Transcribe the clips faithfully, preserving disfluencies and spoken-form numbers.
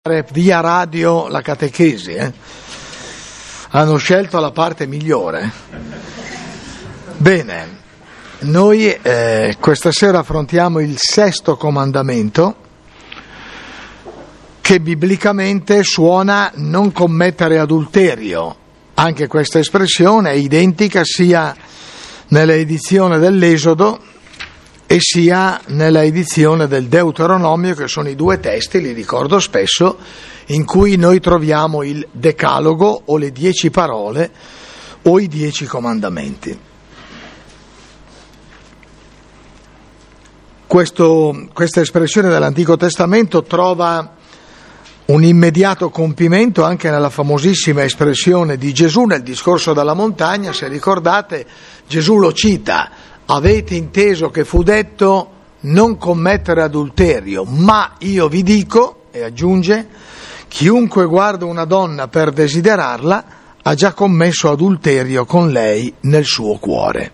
Via radio la catechesi, eh? Hanno scelto la parte migliore. Bene, noi eh, questa sera affrontiamo il sesto comandamento, che biblicamente suona non commettere adulterio. Anche questa espressione è identica sia nella edizione dell'Esodo e sia nella edizione del Deuteronomio, che sono i due testi, li ricordo spesso, in cui noi troviamo il Decalogo o le dieci parole o i dieci comandamenti. Questo, questa espressione dell'Antico Testamento trova un immediato compimento anche nella famosissima espressione di Gesù nel discorso della montagna. Se ricordate, Gesù lo cita: avete inteso che fu detto non commettere adulterio, ma io vi dico, e aggiunge, chiunque guarda una donna per desiderarla ha già commesso adulterio con lei nel suo cuore.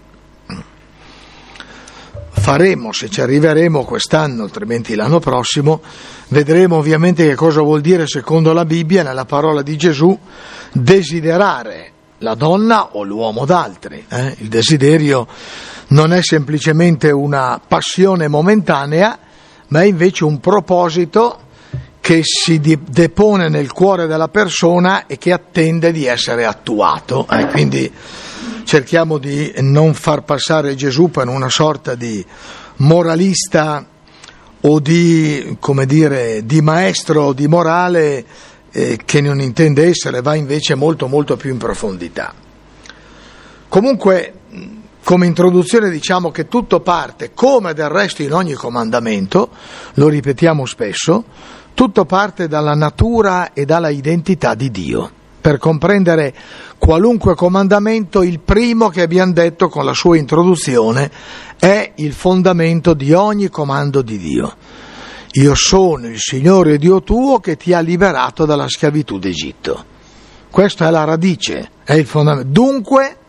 Faremo, se ci arriveremo quest'anno, altrimenti l'anno prossimo, vedremo ovviamente che cosa vuol dire secondo la Bibbia, nella parola di Gesù, desiderare la donna o l'uomo d'altri. Eh? Il desiderio non è semplicemente una passione momentanea, ma è invece un proposito che si depone nel cuore della persona e che attende di essere attuato. Eh? Quindi cerchiamo di non far passare Gesù per una sorta di moralista o di, come dire, di maestro di morale eh, che non intende essere, va invece molto molto più in profondità. Comunque, come introduzione diciamo che tutto parte, come del resto in ogni comandamento, lo ripetiamo spesso, tutto parte dalla natura e dalla identità di Dio. Per comprendere qualunque comandamento, il primo che abbiamo detto con la sua introduzione è il fondamento di ogni comando di Dio. Io sono il Signore Dio tuo che ti ha liberato dalla schiavitù d'Egitto. Questa è la radice, è il fondamento. Dunque,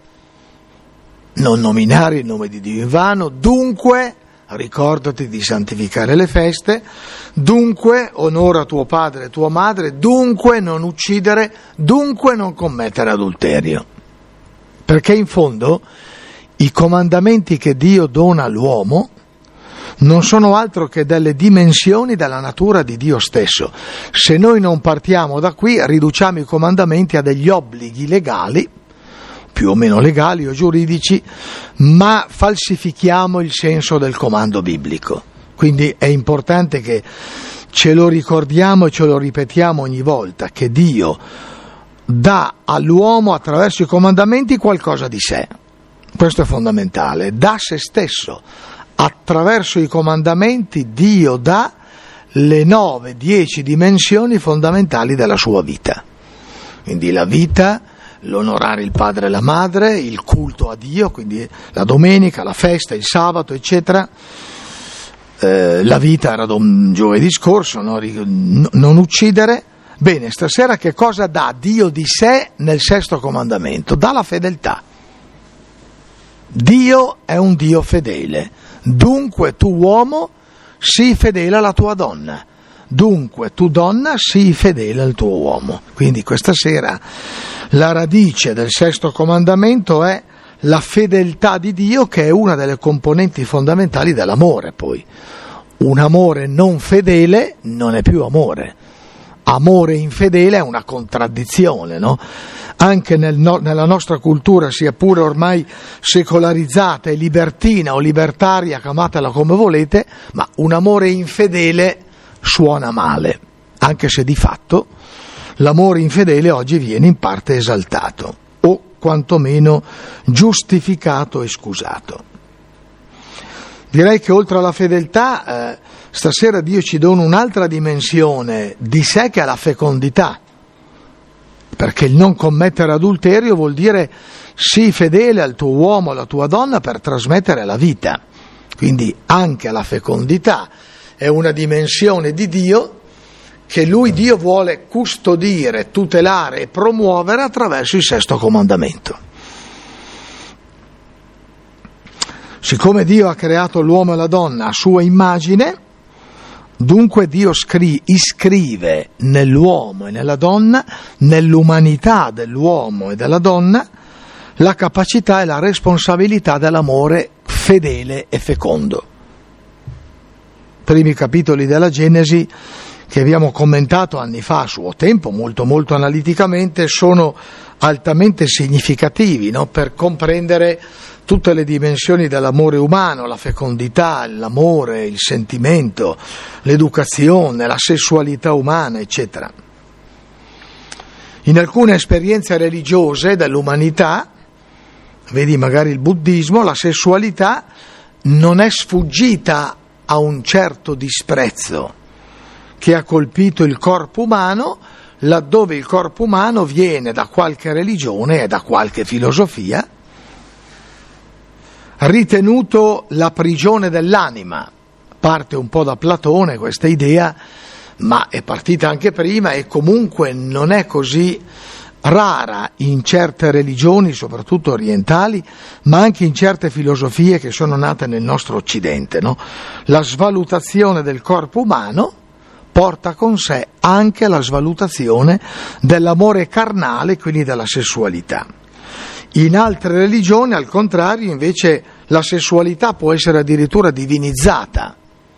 non nominare il nome di Dio in vano, dunque ricordati di santificare le feste, dunque onora tuo padre e tua madre, dunque non uccidere, dunque non commettere adulterio. Perché in fondo i comandamenti che Dio dona all'uomo non sono altro che delle dimensioni della natura di Dio stesso. Se noi non partiamo da qui, riduciamo i comandamenti a degli obblighi legali, più o meno legali o giuridici, ma falsifichiamo il senso del comando biblico. Quindi è importante che ce lo ricordiamo e ce lo ripetiamo ogni volta, che Dio dà all'uomo attraverso i comandamenti qualcosa di sé. Questo è fondamentale, dà se stesso. Attraverso i comandamenti Dio dà le nove, dieci dimensioni fondamentali della sua vita. Quindi la vita, l'onorare il padre e la madre, il culto a Dio, quindi la domenica, la festa, il sabato, eccetera. Eh, la vita era dom- giovedì scorso, no? Non uccidere. Bene, stasera che cosa dà Dio di sé nel sesto comandamento? Dà la fedeltà. Dio è un Dio fedele, dunque tu uomo sii fedele alla tua donna. Dunque, tu donna, sii fedele al tuo uomo. Quindi questa sera la radice del sesto comandamento è la fedeltà di Dio, che è una delle componenti fondamentali dell'amore. Poi, un amore non fedele non è più amore. Amore infedele è una contraddizione, no? Anche nel no, nella nostra cultura, sia pure ormai secolarizzata e libertina o libertaria, chiamatela come volete, ma un amore infedele suona male, anche se di fatto l'amore infedele oggi viene in parte esaltato o quantomeno giustificato e scusato. Direi che oltre alla fedeltà eh, stasera Dio ci dona un'altra dimensione di sé, che è la fecondità, perché il non commettere adulterio vuol dire sii fedele al tuo uomo, alla tua donna, per trasmettere la vita. Quindi anche la fecondità è una dimensione di Dio che lui, Dio, vuole custodire, tutelare e promuovere attraverso il sesto comandamento. Siccome Dio ha creato l'uomo e la donna a sua immagine, Dunque Dio scri- iscrive nell'uomo e nella donna, nell'umanità dell'uomo e della donna, la capacità e la responsabilità dell'amore fedele e fecondo. Primi capitoli della Genesi, che abbiamo commentato anni fa a suo tempo, molto molto analiticamente, sono altamente significativi, no? Per comprendere tutte le dimensioni dell'amore umano, la fecondità, l'amore, il sentimento, l'educazione, la sessualità umana, eccetera. In alcune esperienze religiose dell'umanità, vedi magari il buddismo, la sessualità non è sfuggita a un certo disprezzo che ha colpito il corpo umano, laddove il corpo umano viene da qualche religione e da qualche filosofia ritenuto la prigione dell'anima. Parte un po' da Platone questa idea, ma è partita anche prima e comunque non è così rara in certe religioni, soprattutto orientali, ma anche in certe filosofie che sono nate nel nostro Occidente, no? La svalutazione del corpo umano porta con sé anche la svalutazione dell'amore carnale, quindi della sessualità. In altre religioni, al contrario, invece la sessualità può essere addirittura divinizzata.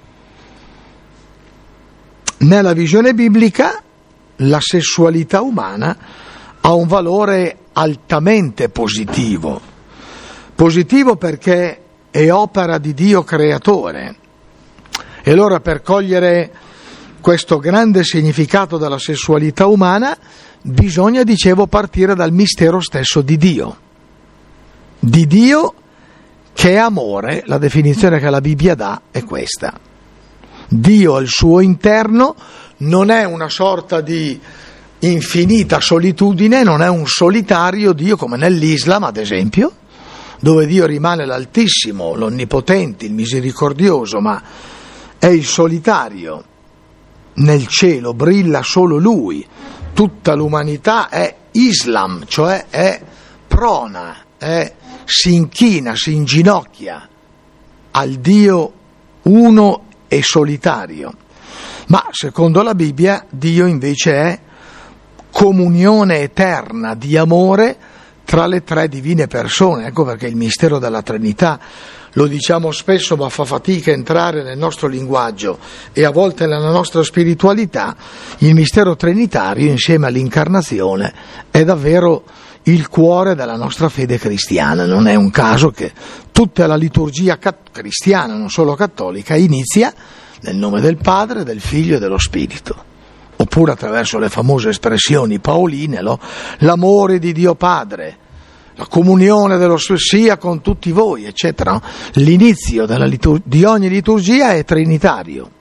Nella visione biblica la sessualità umana ha un valore altamente positivo. Positivo perché è opera di Dio creatore. E allora, per cogliere questo grande significato della sessualità umana, bisogna, dicevo, partire dal mistero stesso di Dio. Di Dio che è amore, la definizione che la Bibbia dà è questa. Dio al suo interno non è una sorta di infinita solitudine, non è un solitario Dio come nell'Islam, ad esempio, dove Dio rimane l'Altissimo, l'Onnipotente, il Misericordioso, ma è il solitario. Nel cielo brilla solo Lui, tutta l'umanità è Islam, cioè è prona, è, si inchina, si inginocchia al Dio uno e solitario. Ma secondo la Bibbia Dio invece è comunione eterna di amore tra le tre divine persone. Ecco perché il mistero della Trinità, lo diciamo spesso ma fa fatica a entrare nel nostro linguaggio e a volte nella nostra spiritualità, il mistero trinitario insieme all'incarnazione è davvero il cuore della nostra fede cristiana. Non è un caso che tutta la liturgia cristiana, non solo cattolica, inizia nel nome del Padre, del Figlio e dello Spirito, oppure attraverso le famose espressioni paoline, no? L'amore di Dio Padre, la comunione dello Spirito sia con tutti voi, eccetera. No? L'inizio della litur- di ogni liturgia è trinitario.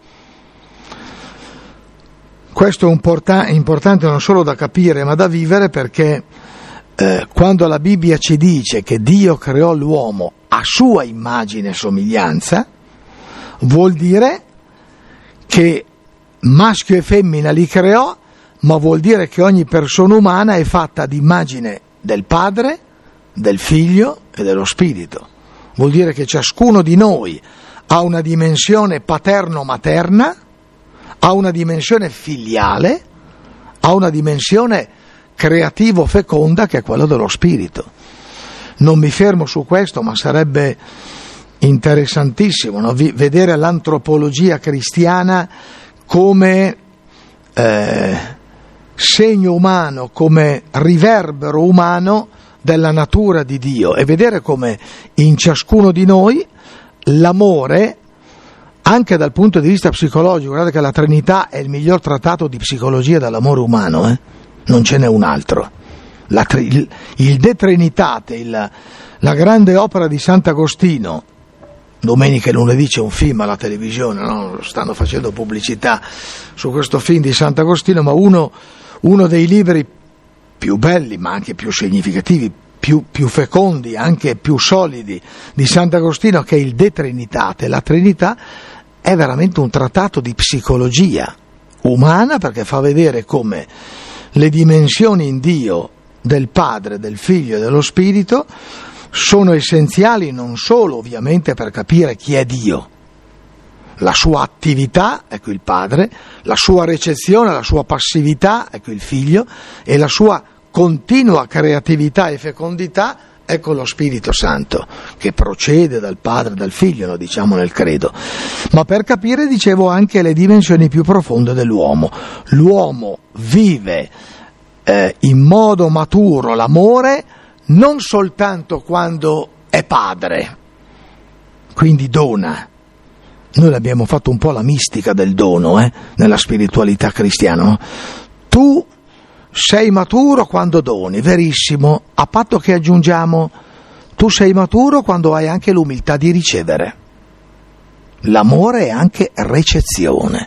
Questo è importa- importante non solo da capire ma da vivere, perché eh, quando la Bibbia ci dice che Dio creò l'uomo a sua immagine e somiglianza, vuol dire che maschio e femmina li creò, ma vuol dire che ogni persona umana è fatta ad immagine del Padre, del Figlio e dello Spirito. Vuol dire che ciascuno di noi ha una dimensione paterno-materna, ha una dimensione filiale, ha una dimensione creativo-feconda che è quella dello Spirito. Non mi fermo su questo, ma sarebbe interessantissimo, no? Vedere l'antropologia cristiana come eh, segno umano, come riverbero umano della natura di Dio, e vedere come in ciascuno di noi l'amore, anche dal punto di vista psicologico, guardate che la Trinità è il miglior trattato di psicologia dell'amore umano, eh? Non ce n'è un altro. La, il, il De Trinitate, il, la grande opera di Sant'Agostino. Domenica e lunedì c'è un film alla televisione, no? Stanno facendo pubblicità su questo film di Sant'Agostino, ma uno, uno dei libri più belli, ma anche più significativi, più, più fecondi, anche più solidi di Sant'Agostino, che è il De Trinitate. La Trinità è veramente un trattato di psicologia umana, perché fa vedere come le dimensioni in Dio del Padre, del Figlio e dello Spirito sono essenziali non solo ovviamente per capire chi è Dio, la sua attività, ecco il padre, la sua recezione, la sua passività, ecco il figlio, e la sua continua creatività e fecondità, ecco lo Spirito Santo, che procede dal padre e dal figlio, lo diciamo nel credo. Ma per capire, dicevo, anche le dimensioni più profonde dell'uomo. L'uomo vive eh, in modo maturo l'amore non soltanto quando è padre, quindi dona. Noi abbiamo fatto un po' la mistica del dono, eh, nella spiritualità cristiana, no? Tu sei maturo quando doni, verissimo, a patto che aggiungiamo, tu sei maturo quando hai anche l'umiltà di ricevere. L'amore è anche recezione.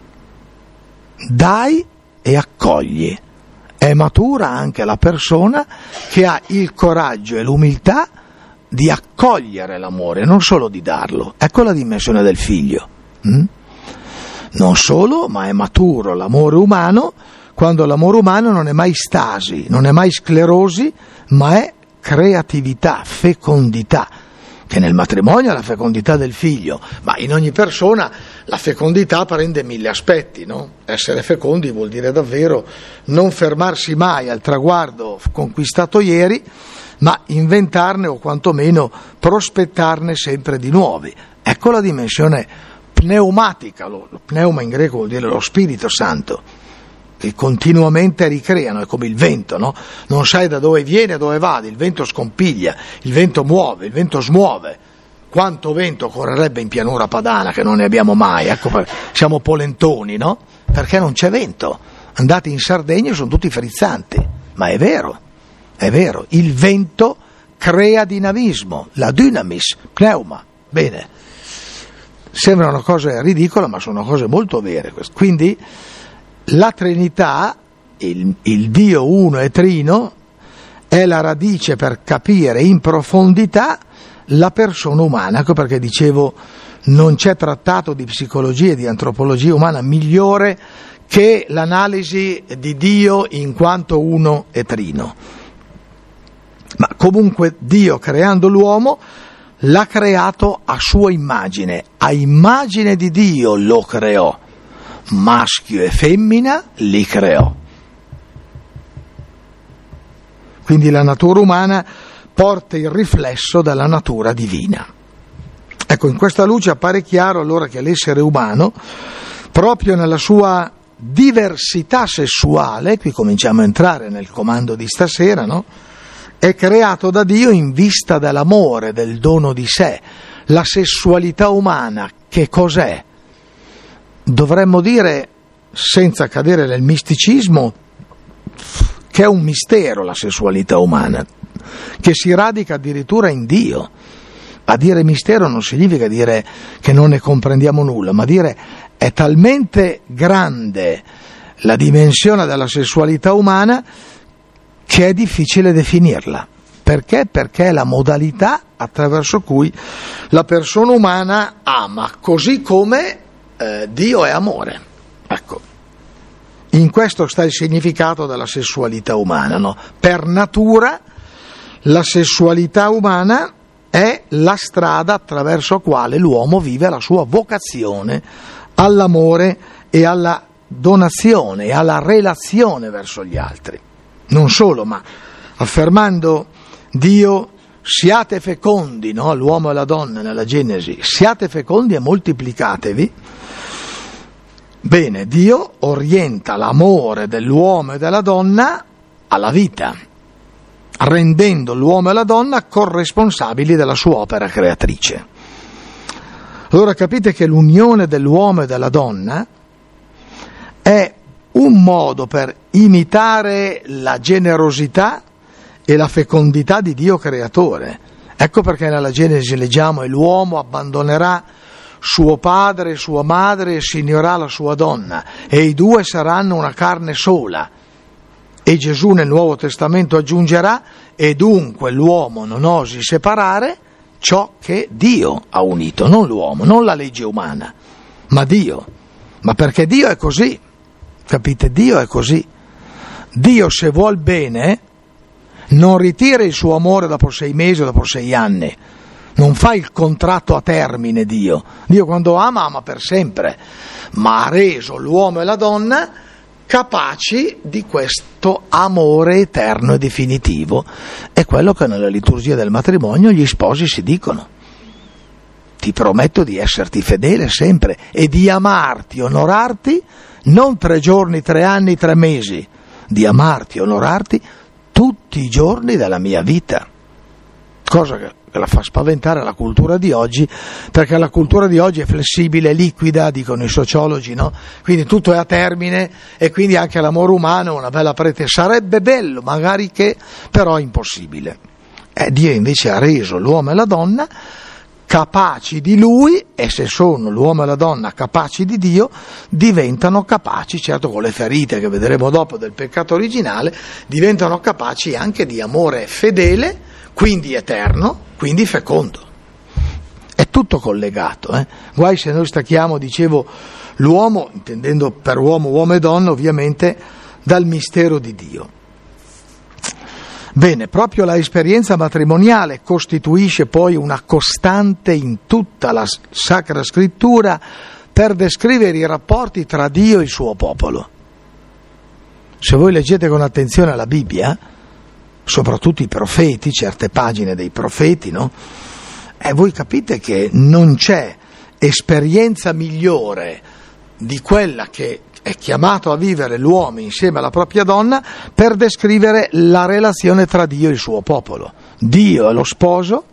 Dai e accogli. È matura anche la persona che ha il coraggio e l'umiltà di accogliere l'amore, non solo di darlo. Ecco la dimensione del figlio. Mm? Non solo, ma è maturo l'amore umano quando l'amore umano non è mai stasi, non è mai sclerosi, ma è creatività, fecondità, che nel matrimonio è la fecondità del figlio, ma in ogni persona la fecondità prende mille aspetti, no? Essere fecondi vuol dire davvero non fermarsi mai al traguardo conquistato ieri, ma inventarne o quantomeno prospettarne sempre di nuovi. Ecco la dimensione pneumatica, lo, lo pneuma in greco vuol dire lo Spirito Santo, che continuamente ricreano, è come il vento, no? Non sai da dove viene e dove va, il vento scompiglia, il vento muove, il vento smuove. Quanto vento correrebbe in pianura padana che non ne abbiamo mai, ecco, siamo polentoni, no? Perché non c'è vento. Andate in Sardegna e sono tutti frizzanti, ma è vero, è vero, il vento crea dinamismo, la dynamis, pneuma, bene. Sembrano cose ridicole, ma sono cose molto vere. Quindi la Trinità, il, il Dio uno e trino, è la radice per capire in profondità la persona umana. Ecco perché dicevo, non c'è trattato di psicologia e di antropologia umana migliore che l'analisi di Dio in quanto uno e trino. Ma comunque Dio, creando l'uomo, l'ha creato a sua immagine, a immagine di Dio lo creò. Maschio e femmina li creò. Quindi la natura umana porta il riflesso della natura divina. Ecco, in questa luce appare chiaro allora che l'essere umano, proprio nella sua diversità sessuale, qui cominciamo a entrare nel comando di stasera, no? È creato da Dio in vista dell'amore, del dono di sé. La sessualità umana, che cos'è? Dovremmo dire, senza cadere nel misticismo, che è un mistero la sessualità umana, che si radica addirittura in Dio. A dire mistero non significa dire che non ne comprendiamo nulla, ma dire è talmente grande la dimensione della sessualità umana che è difficile definirla. Perché? Perché è la modalità attraverso cui la persona umana ama, così come eh, Dio è amore. Ecco, in questo sta il significato della sessualità umana, no? Per natura la sessualità umana è la strada attraverso la quale l'uomo vive la sua vocazione all'amore e alla donazione e alla relazione verso gli altri. Non solo, ma affermando Dio siate fecondi, no? L'uomo e la donna nella Genesi, siate fecondi e moltiplicatevi. Bene, Dio orienta l'amore dell'uomo e della donna alla vita, rendendo l'uomo e la donna corresponsabili della sua opera creatrice. Allora capite che l'unione dell'uomo e della donna è un modo per imitare la generosità e la fecondità di Dio creatore. Ecco perché nella Genesi leggiamo: e l'uomo abbandonerà suo padre e sua madre e si unirà alla sua donna, e i due saranno una carne sola. E Gesù nel Nuovo Testamento aggiungerà: e dunque l'uomo non osi separare ciò che Dio ha unito, non l'uomo, non la legge umana, ma Dio. Ma perché Dio è così, capite? Dio è così. Dio, se vuol bene, non ritira il suo amore dopo sei mesi o dopo sei anni, Non fa il contratto a termine Dio. Dio quando ama, ama per sempre, ma ha reso l'uomo e la donna capaci di questo amore eterno e definitivo. È quello che nella liturgia del matrimonio gli sposi si dicono. Ti prometto di esserti fedele sempre e di amarti, onorarti, non tre giorni, tre anni, tre mesi, di amarti, onorarti tutti i giorni della mia vita. Cosa che la fa spaventare la cultura di oggi, perché la cultura di oggi è flessibile, liquida, dicono i sociologi, no? Quindi tutto è a termine e quindi anche l'amore umano è una bella pretesa. Sarebbe bello, magari che, però è impossibile. Eh, Dio invece ha reso l'uomo e la donna capaci di Lui, e se sono l'uomo e la donna capaci di Dio, diventano capaci, certo con le ferite che vedremo dopo del peccato originale, diventano capaci anche di amore fedele, quindi eterno, quindi fecondo. È tutto collegato, eh? Guai se noi stacchiamo, dicevo, l'uomo, intendendo per uomo, uomo e donna, ovviamente, dal mistero di Dio. Bene, proprio la esperienza matrimoniale costituisce poi una costante in tutta la Sacra Scrittura per descrivere i rapporti tra Dio e il suo popolo. Se voi leggete con attenzione la Bibbia, soprattutto i profeti, certe pagine dei profeti, no? E voi capite che non c'è esperienza migliore di quella che è chiamato a vivere l'uomo insieme alla propria donna per descrivere la relazione tra Dio e il suo popolo. Dio è lo sposo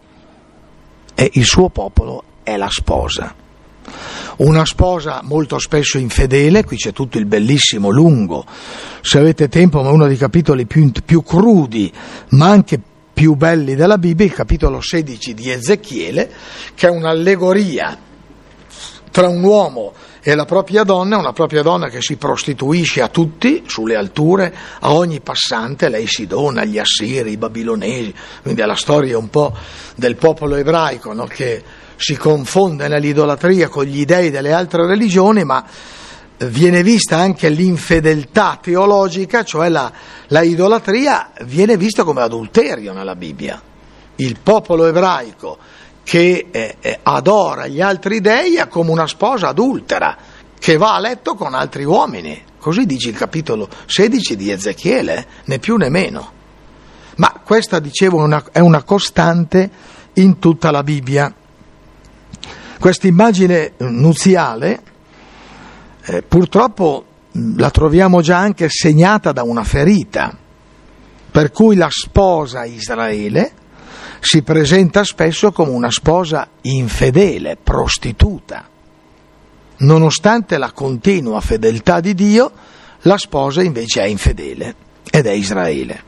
e il suo popolo è la sposa. Una sposa molto spesso infedele, qui c'è tutto il bellissimo lungo, se avete tempo, ma uno dei capitoli più, più crudi, ma anche più belli della Bibbia, il capitolo sedici di Ezechiele, che è un'allegoria tra un uomo e la propria donna, una propria donna che si prostituisce a tutti, sulle alture, a ogni passante, lei si dona agli assiri, ai babilonesi, quindi è la storia un po' del popolo ebraico, no? Che si confonde nell'idolatria con gli dei delle altre religioni, ma viene vista anche l'infedeltà teologica, cioè la, la idolatria viene vista come adulterio nella Bibbia. Il popolo ebraico che eh, eh, adora gli altri dei è come una sposa adultera che va a letto con altri uomini, così dice il capitolo sedici di Ezechiele, eh? Né più né meno. Ma questa, dicevo, è una, è una costante in tutta la Bibbia. Questa immagine nuziale eh, purtroppo la troviamo già anche segnata da una ferita, per cui la sposa Israele si presenta spesso come una sposa infedele, prostituta. Nonostante la continua fedeltà di Dio, la sposa invece è infedele ed è Israele.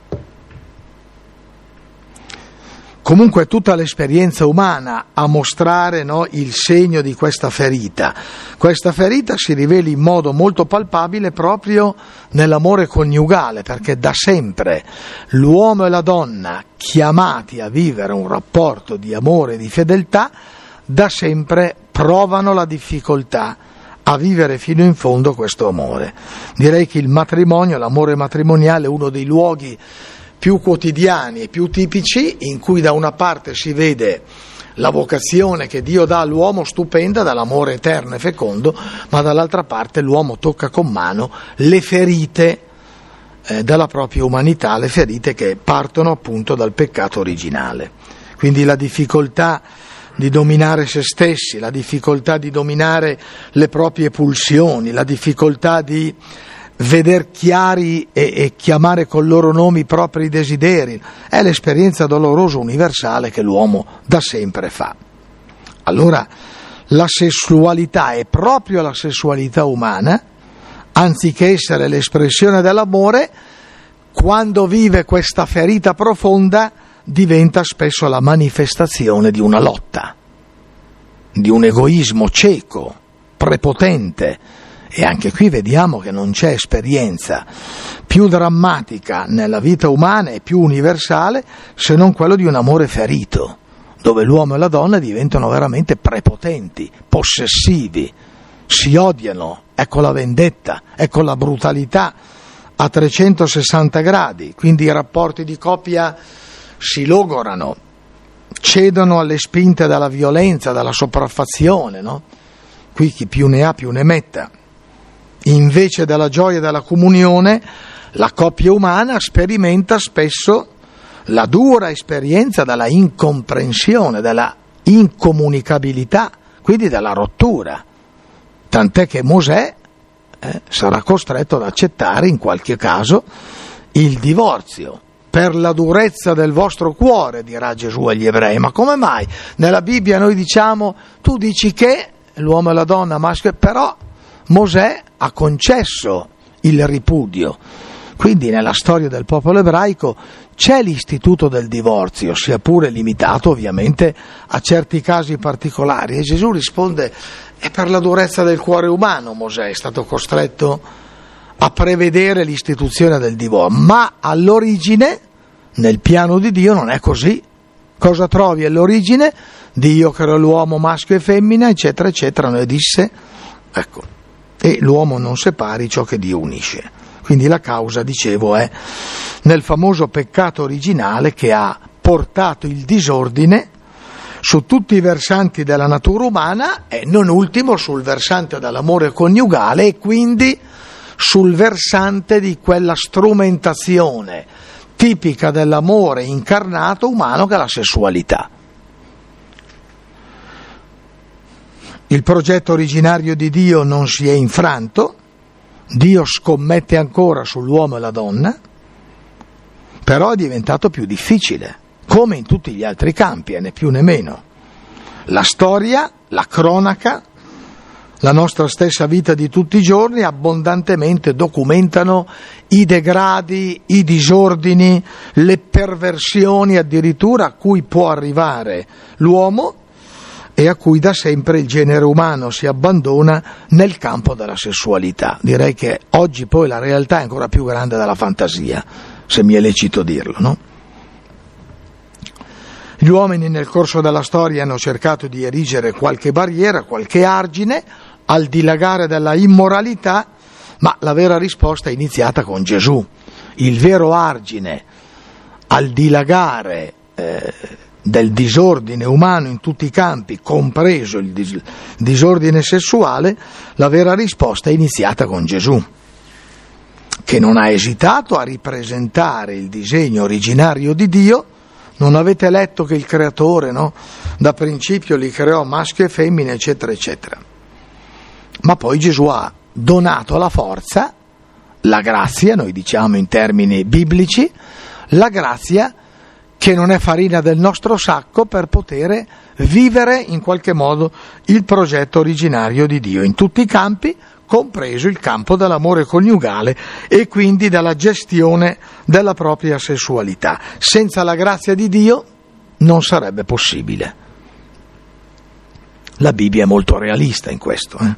Comunque è tutta l'esperienza umana a mostrare, no, il segno di questa ferita. Questa ferita si rivela in modo molto palpabile proprio nell'amore coniugale, perché da sempre l'uomo e la donna, chiamati a vivere un rapporto di amore e di fedeltà, da sempre provano la difficoltà a vivere fino in fondo questo amore. Direi che il matrimonio, l'amore matrimoniale, è uno dei luoghi più quotidiani e più tipici, in cui da una parte si vede la vocazione che Dio dà all'uomo, stupenda, dall'amore eterno e fecondo, ma dall'altra parte l'uomo tocca con mano le ferite eh, della propria umanità, le ferite che partono appunto dal peccato originale. Quindi la difficoltà di dominare se stessi, la difficoltà di dominare le proprie pulsioni, la difficoltà di veder chiari e, e chiamare con loro nomi i propri desideri, è l'esperienza dolorosa universale che l'uomo da sempre fa. Allora la sessualità è proprio la sessualità umana, anziché essere l'espressione dell'amore, quando vive questa ferita profonda diventa spesso la manifestazione di una lotta, di un egoismo cieco, prepotente. E anche qui vediamo che non c'è esperienza più drammatica nella vita umana e più universale se non quello di un amore ferito, dove l'uomo e la donna diventano veramente prepotenti, possessivi, si odiano, ecco la vendetta, ecco la brutalità a trecentosessanta gradi, quindi i rapporti di coppia si logorano. cedono alle spinte della violenza, della sopraffazione, no? Qui chi più ne ha più ne metta. Invece della gioia della comunione, la coppia umana sperimenta spesso la dura esperienza della incomprensione, della incomunicabilità, quindi della rottura. Tant'è che Mosè eh, sarà costretto ad accettare in qualche caso il divorzio. Per la durezza del vostro cuore, dirà Gesù agli ebrei. Ma come mai? Nella Bibbia noi diciamo, tu dici che l'uomo e la donna, maschio, però Mosè ha concesso il ripudio. Quindi nella storia del popolo ebraico c'è l'istituto del divorzio, sia pure limitato ovviamente a certi casi particolari. E Gesù risponde, è per la durezza del cuore umano Mosè è stato costretto a prevedere l'istituzione del divorzio, ma all'origine, nel piano di Dio, non è così. Cosa trovi all'origine? Dio creò l'uomo maschio e femmina, eccetera, eccetera, e disse, ecco, e l'uomo non separi ciò che Dio unisce. Quindi la causa, dicevo, è nel famoso peccato originale che ha portato il disordine su tutti i versanti della natura umana e non ultimo sul versante dell'amore coniugale e quindi sul versante di quella strumentazione tipica dell'amore incarnato umano che è la sessualità. Il progetto originario di Dio non si è infranto, Dio scommette ancora sull'uomo e la donna, però è diventato più difficile, come in tutti gli altri campi, e né più né meno. La storia, la cronaca, la nostra stessa vita di tutti i giorni abbondantemente documentano i degradi, i disordini, le perversioni addirittura a cui può arrivare l'uomo e a cui da sempre il genere umano si abbandona nel campo della sessualità. Direi che oggi poi la realtà è ancora più grande della fantasia, se mi è lecito dirlo, no? Gli uomini nel corso della storia hanno cercato di erigere qualche barriera, qualche argine al dilagare della immoralità, ma la vera risposta è iniziata con Gesù. Il vero argine al dilagare eh, del disordine umano in tutti i campi, compreso il dis- disordine sessuale, la vera risposta è iniziata con Gesù, che non ha esitato a ripresentare il disegno originario di Dio. Non avete letto che il creatore, no? Da principio li creò maschio e femmina, eccetera, eccetera. Ma poi Gesù ha donato la forza, la grazia, noi diciamo in termini biblici, la grazia che non è farina del nostro sacco per poter vivere in qualche modo il progetto originario di Dio in tutti i campi, compreso il campo dell'amore coniugale e quindi della gestione della propria sessualità. Senza la grazia di Dio non sarebbe possibile. La Bibbia è molto realista in questo. Eh?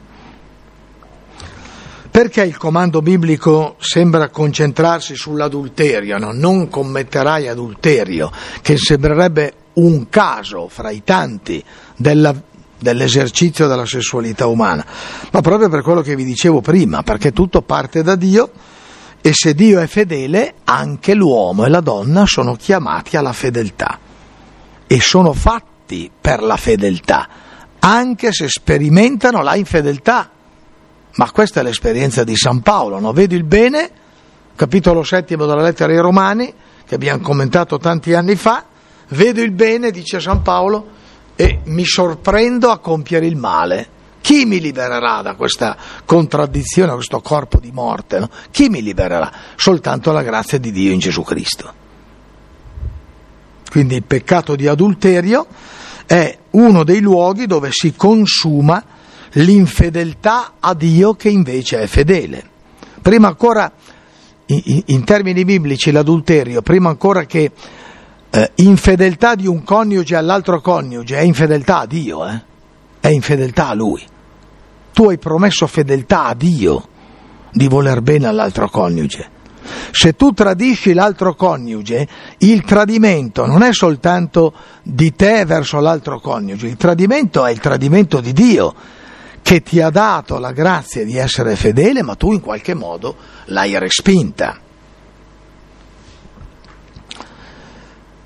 Perché il comando biblico sembra concentrarsi sull'adulterio, no? Non commetterai adulterio, che sembrerebbe un caso fra i tanti della dell'esercizio della sessualità umana, ma proprio per quello che vi dicevo prima, perché tutto parte da Dio e se Dio è fedele, anche l'uomo e la donna sono chiamati alla fedeltà e sono fatti per la fedeltà, anche se sperimentano la infedeltà. Ma questa è l'esperienza di San Paolo, no? Vedo il bene, capitolo settimo della lettera ai Romani, che abbiamo commentato tanti anni fa, vedo il bene, dice San Paolo, e mi sorprendo a compiere il male. Chi mi libererà da questa contraddizione, da questo corpo di morte? No? Chi mi libererà? Soltanto la grazia di Dio in Gesù Cristo. Quindi il peccato di adulterio è uno dei luoghi dove si consuma l'infedeltà a Dio che invece è fedele. Prima ancora, in, in termini biblici, l'adulterio, prima ancora che Eh, infedeltà di un coniuge all'altro coniuge, è infedeltà a Dio, eh? È infedeltà a Lui. Tu hai promesso fedeltà a Dio di voler bene all'altro coniuge. Se tu tradisci l'altro coniuge, il tradimento non è soltanto di te verso l'altro coniuge, il tradimento è il tradimento di Dio, che ti ha dato la grazia di essere fedele, ma tu in qualche modo l'hai respinta.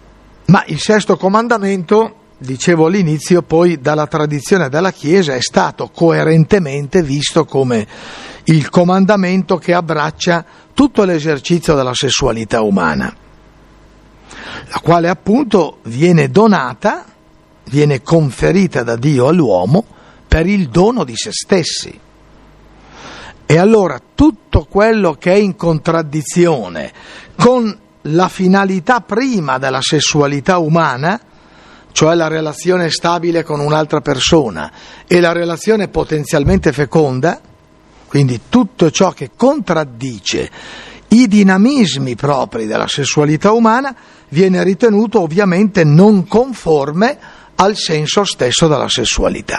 Ma il sesto comandamento, dicevo all'inizio, poi dalla tradizione della Chiesa è stato coerentemente visto come il comandamento che abbraccia tutto l'esercizio della sessualità umana, la quale appunto viene donata, viene conferita da Dio all'uomo per il dono di se stessi. E allora tutto quello che è in contraddizione con la finalità prima della sessualità umana, cioè la relazione stabile con un'altra persona e la relazione potenzialmente feconda, quindi tutto ciò che contraddice i dinamismi propri della sessualità umana, viene ritenuto ovviamente non conforme al senso stesso della sessualità.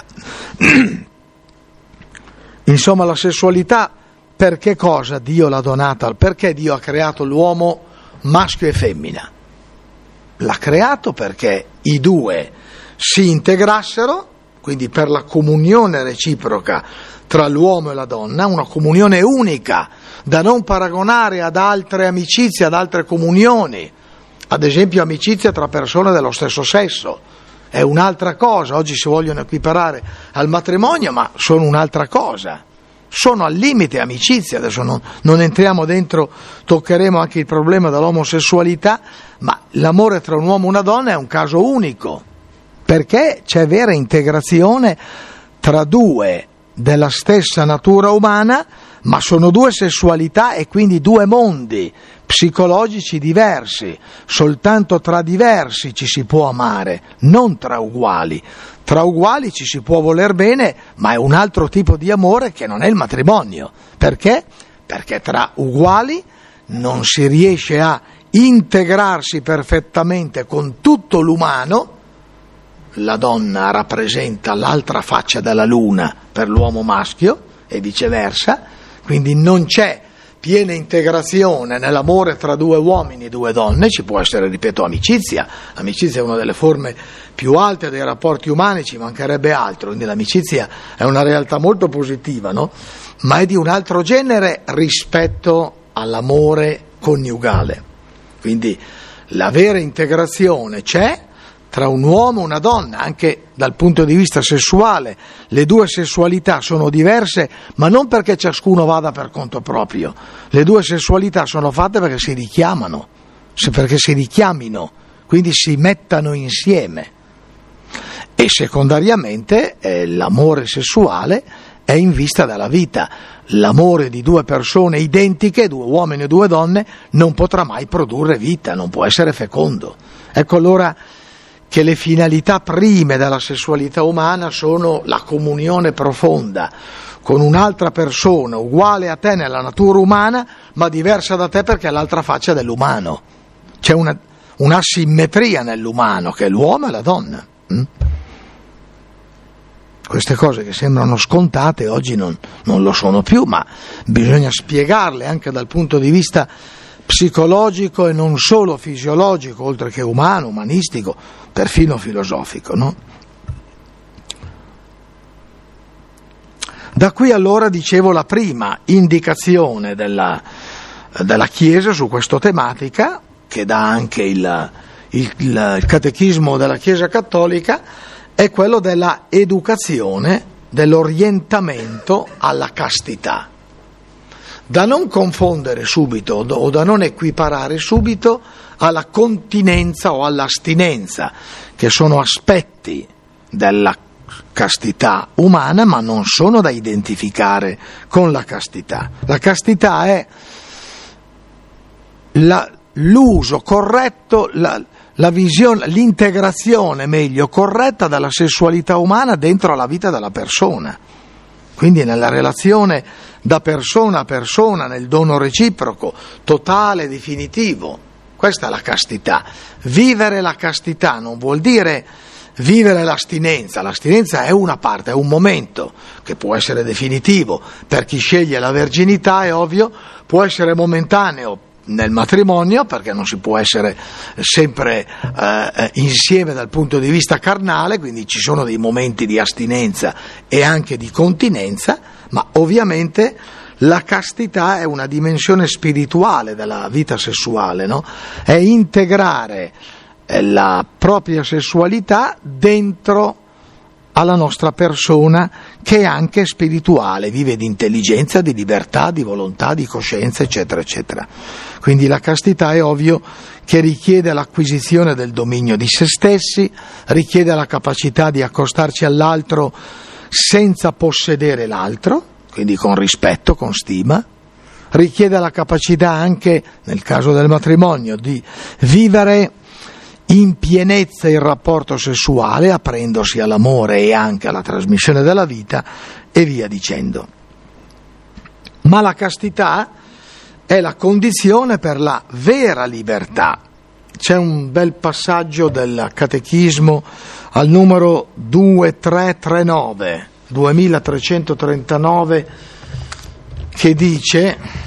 Insomma, la sessualità, per che cosa Dio l'ha donata? Perché Dio ha creato l'uomo maschio e femmina? L'ha creato perché i due si integrassero, quindi per la comunione reciproca tra l'uomo e la donna, una comunione unica, da non paragonare ad altre amicizie, ad altre comunioni, ad esempio amicizia tra persone dello stesso sesso. È un'altra cosa, oggi si vogliono equiparare al matrimonio, ma sono un'altra cosa, sono al limite amicizia. Adesso non, non entriamo dentro, toccheremo anche il problema dell'omosessualità, ma l'amore tra un uomo e una donna è un caso unico, perché c'è vera integrazione tra due della stessa natura umana, ma sono due sessualità e quindi due mondi psicologici diversi. Soltanto tra diversi ci si può amare, non tra uguali. Tra uguali ci si può voler bene, ma è un altro tipo di amore che non è il matrimonio. Perché? Perché tra uguali non si riesce a integrarsi perfettamente con tutto l'umano. La donna rappresenta l'altra faccia della luna per l'uomo maschio e viceversa, quindi non c'è piena integrazione nell'amore tra due uomini e due donne. Ci può essere, ripeto, amicizia. L'amicizia è una delle forme più alte dei rapporti umani, ci mancherebbe altro, quindi l'amicizia è una realtà molto positiva, no? Ma è di un altro genere rispetto all'amore coniugale. Quindi la vera integrazione c'è tra un uomo e una donna, anche dal punto di vista sessuale. Le due sessualità sono diverse, ma non perché ciascuno vada per conto proprio. Le due sessualità sono fatte perché si richiamano, perché si richiamino, quindi si mettano insieme. E secondariamente eh, l'amore sessuale è in vista della vita. L'amore di due persone identiche, due uomini e due donne, non potrà mai produrre vita, non può essere fecondo. Ecco allora che le finalità prime della sessualità umana sono la comunione profonda con un'altra persona uguale a te nella natura umana, ma diversa da te perché è l'altra faccia dell'umano. C'è una, un'asimmetria nell'umano che è l'uomo e la donna. Mm? Queste cose che sembrano scontate oggi non, non lo sono più, ma bisogna spiegarle anche dal punto di vista psicologico e non solo fisiologico, oltre che umano, umanistico, perfino filosofico, no? Da qui allora, dicevo, la prima indicazione della, della Chiesa su questa tematica, che dà anche il, il, il catechismo della Chiesa cattolica, è quello della educazione, dell'orientamento alla castità. Da non confondere subito o da non equiparare subito alla continenza o all'astinenza, che sono aspetti della castità umana, ma non sono da identificare con la castità. La castità è la, l'uso corretto, la, la visione, l'integrazione meglio corretta della sessualità umana dentro la vita della persona. Quindi nella relazione da persona a persona, nel dono reciproco, totale, definitivo. Questa è la castità. Vivere la castità non vuol dire vivere l'astinenza. L'astinenza è una parte, è un momento che può essere definitivo. Per chi sceglie la verginità, è ovvio, può essere momentaneo nel matrimonio, perché non si può essere sempre eh, insieme dal punto di vista carnale, quindi ci sono dei momenti di astinenza e anche di continenza, ma ovviamente la castità è una dimensione spirituale della vita sessuale, no? È integrare la propria sessualità dentro alla nostra persona, che è anche spirituale, vive di intelligenza, di libertà, di volontà, di coscienza, eccetera, eccetera. Quindi la castità è ovvio che richiede l'acquisizione del dominio di se stessi, richiede la capacità di accostarci all'altro senza possedere l'altro, quindi con rispetto, con stima, richiede la capacità anche, nel caso del matrimonio, di vivere in pienezza il rapporto sessuale, aprendosi all'amore e anche alla trasmissione della vita, e via dicendo. Ma la castità è la condizione per la vera libertà. C'è un bel passaggio del Catechismo al numero duemilatrecentotrentanove, duemilatrecentotrentanove, che dice: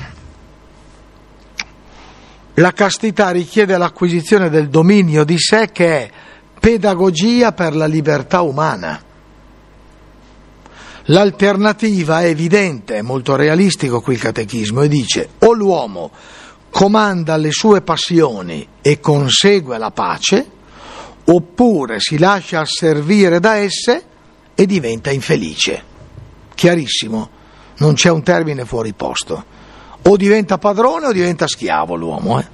la castità richiede l'acquisizione del dominio di sé, che è pedagogia per la libertà umana. L'alternativa è evidente, è molto realistico qui il Catechismo, e dice: o l'uomo comanda le sue passioni e consegue la pace, oppure si lascia asservire da esse e diventa infelice. Chiarissimo, non c'è un termine fuori posto. O diventa padrone o diventa schiavo l'uomo. Eh?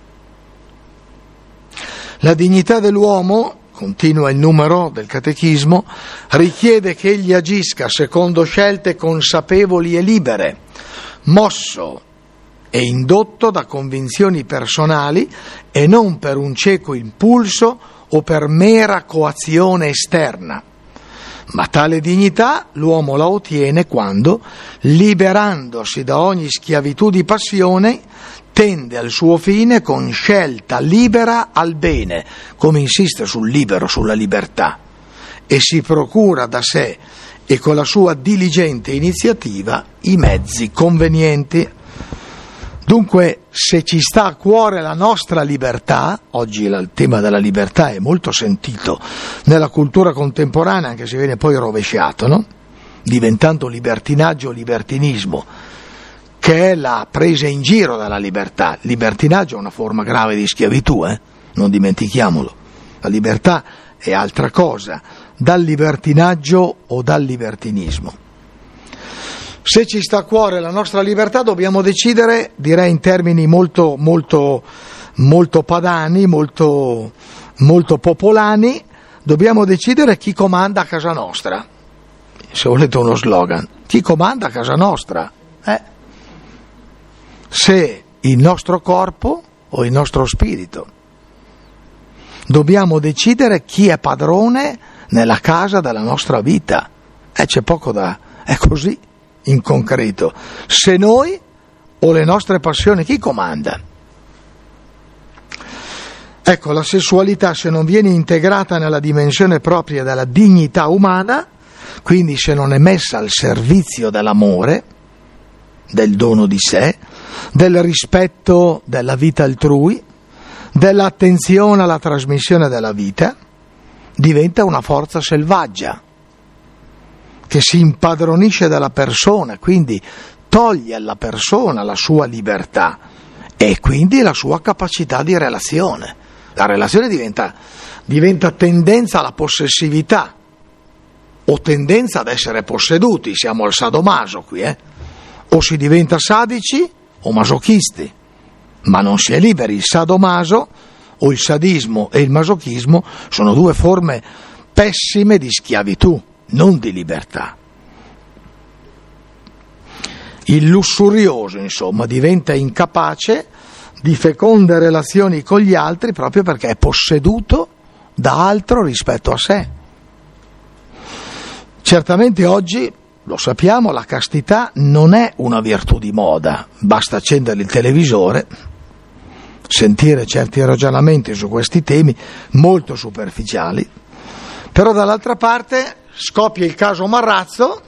La dignità dell'uomo, continua il numero del Catechismo, richiede che egli agisca secondo scelte consapevoli e libere, mosso e indotto da convinzioni personali e non per un cieco impulso o per mera coazione esterna. Ma tale dignità l'uomo la ottiene quando, liberandosi da ogni schiavitù di passione, tende al suo fine con scelta libera al bene, come insiste sul libero, sulla libertà, e si procura da sé e con la sua diligente iniziativa i mezzi convenienti. Dunque, se ci sta a cuore la nostra libertà, oggi il tema della libertà è molto sentito nella cultura contemporanea, anche se viene poi rovesciato, no? Diventando libertinaggio o libertinismo, che è la presa in giro della libertà. Libertinaggio è una forma grave di schiavitù, eh? Non dimentichiamolo. La libertà è altra cosa, dal libertinaggio o dal libertinismo. Se ci sta a cuore la nostra libertà, dobbiamo decidere, direi in termini molto, molto, molto padani, molto, molto popolani, dobbiamo decidere chi comanda a casa nostra. Se volete uno slogan, chi comanda a casa nostra? Eh? Se il nostro corpo o il nostro spirito. Dobbiamo decidere chi è padrone nella casa della nostra vita. Eh, c'è poco da... è così. In concreto, se noi o le nostre passioni, chi comanda? Ecco, la sessualità, se non viene integrata nella dimensione propria della dignità umana, quindi se non è messa al servizio dell'amore, del dono di sé, del rispetto della vita altrui, dell'attenzione alla trasmissione della vita, diventa una forza selvaggia che si impadronisce della persona, quindi toglie alla persona la sua libertà e quindi la sua capacità di relazione. La relazione diventa, diventa tendenza alla possessività o tendenza ad essere posseduti, siamo al sadomaso qui, eh? O si diventa sadici o masochisti, ma non si è liberi. Il sadomaso o il sadismo e il masochismo sono due forme pessime di schiavitù, non di libertà. Il lussurioso, insomma, diventa incapace di feconde relazioni con gli altri proprio perché è posseduto da altro rispetto a sé. Certamente oggi, lo sappiamo, la castità non è una virtù di moda, basta accendere il televisore, sentire certi ragionamenti su questi temi molto superficiali, però dall'altra parte scoppia il caso Marrazzo,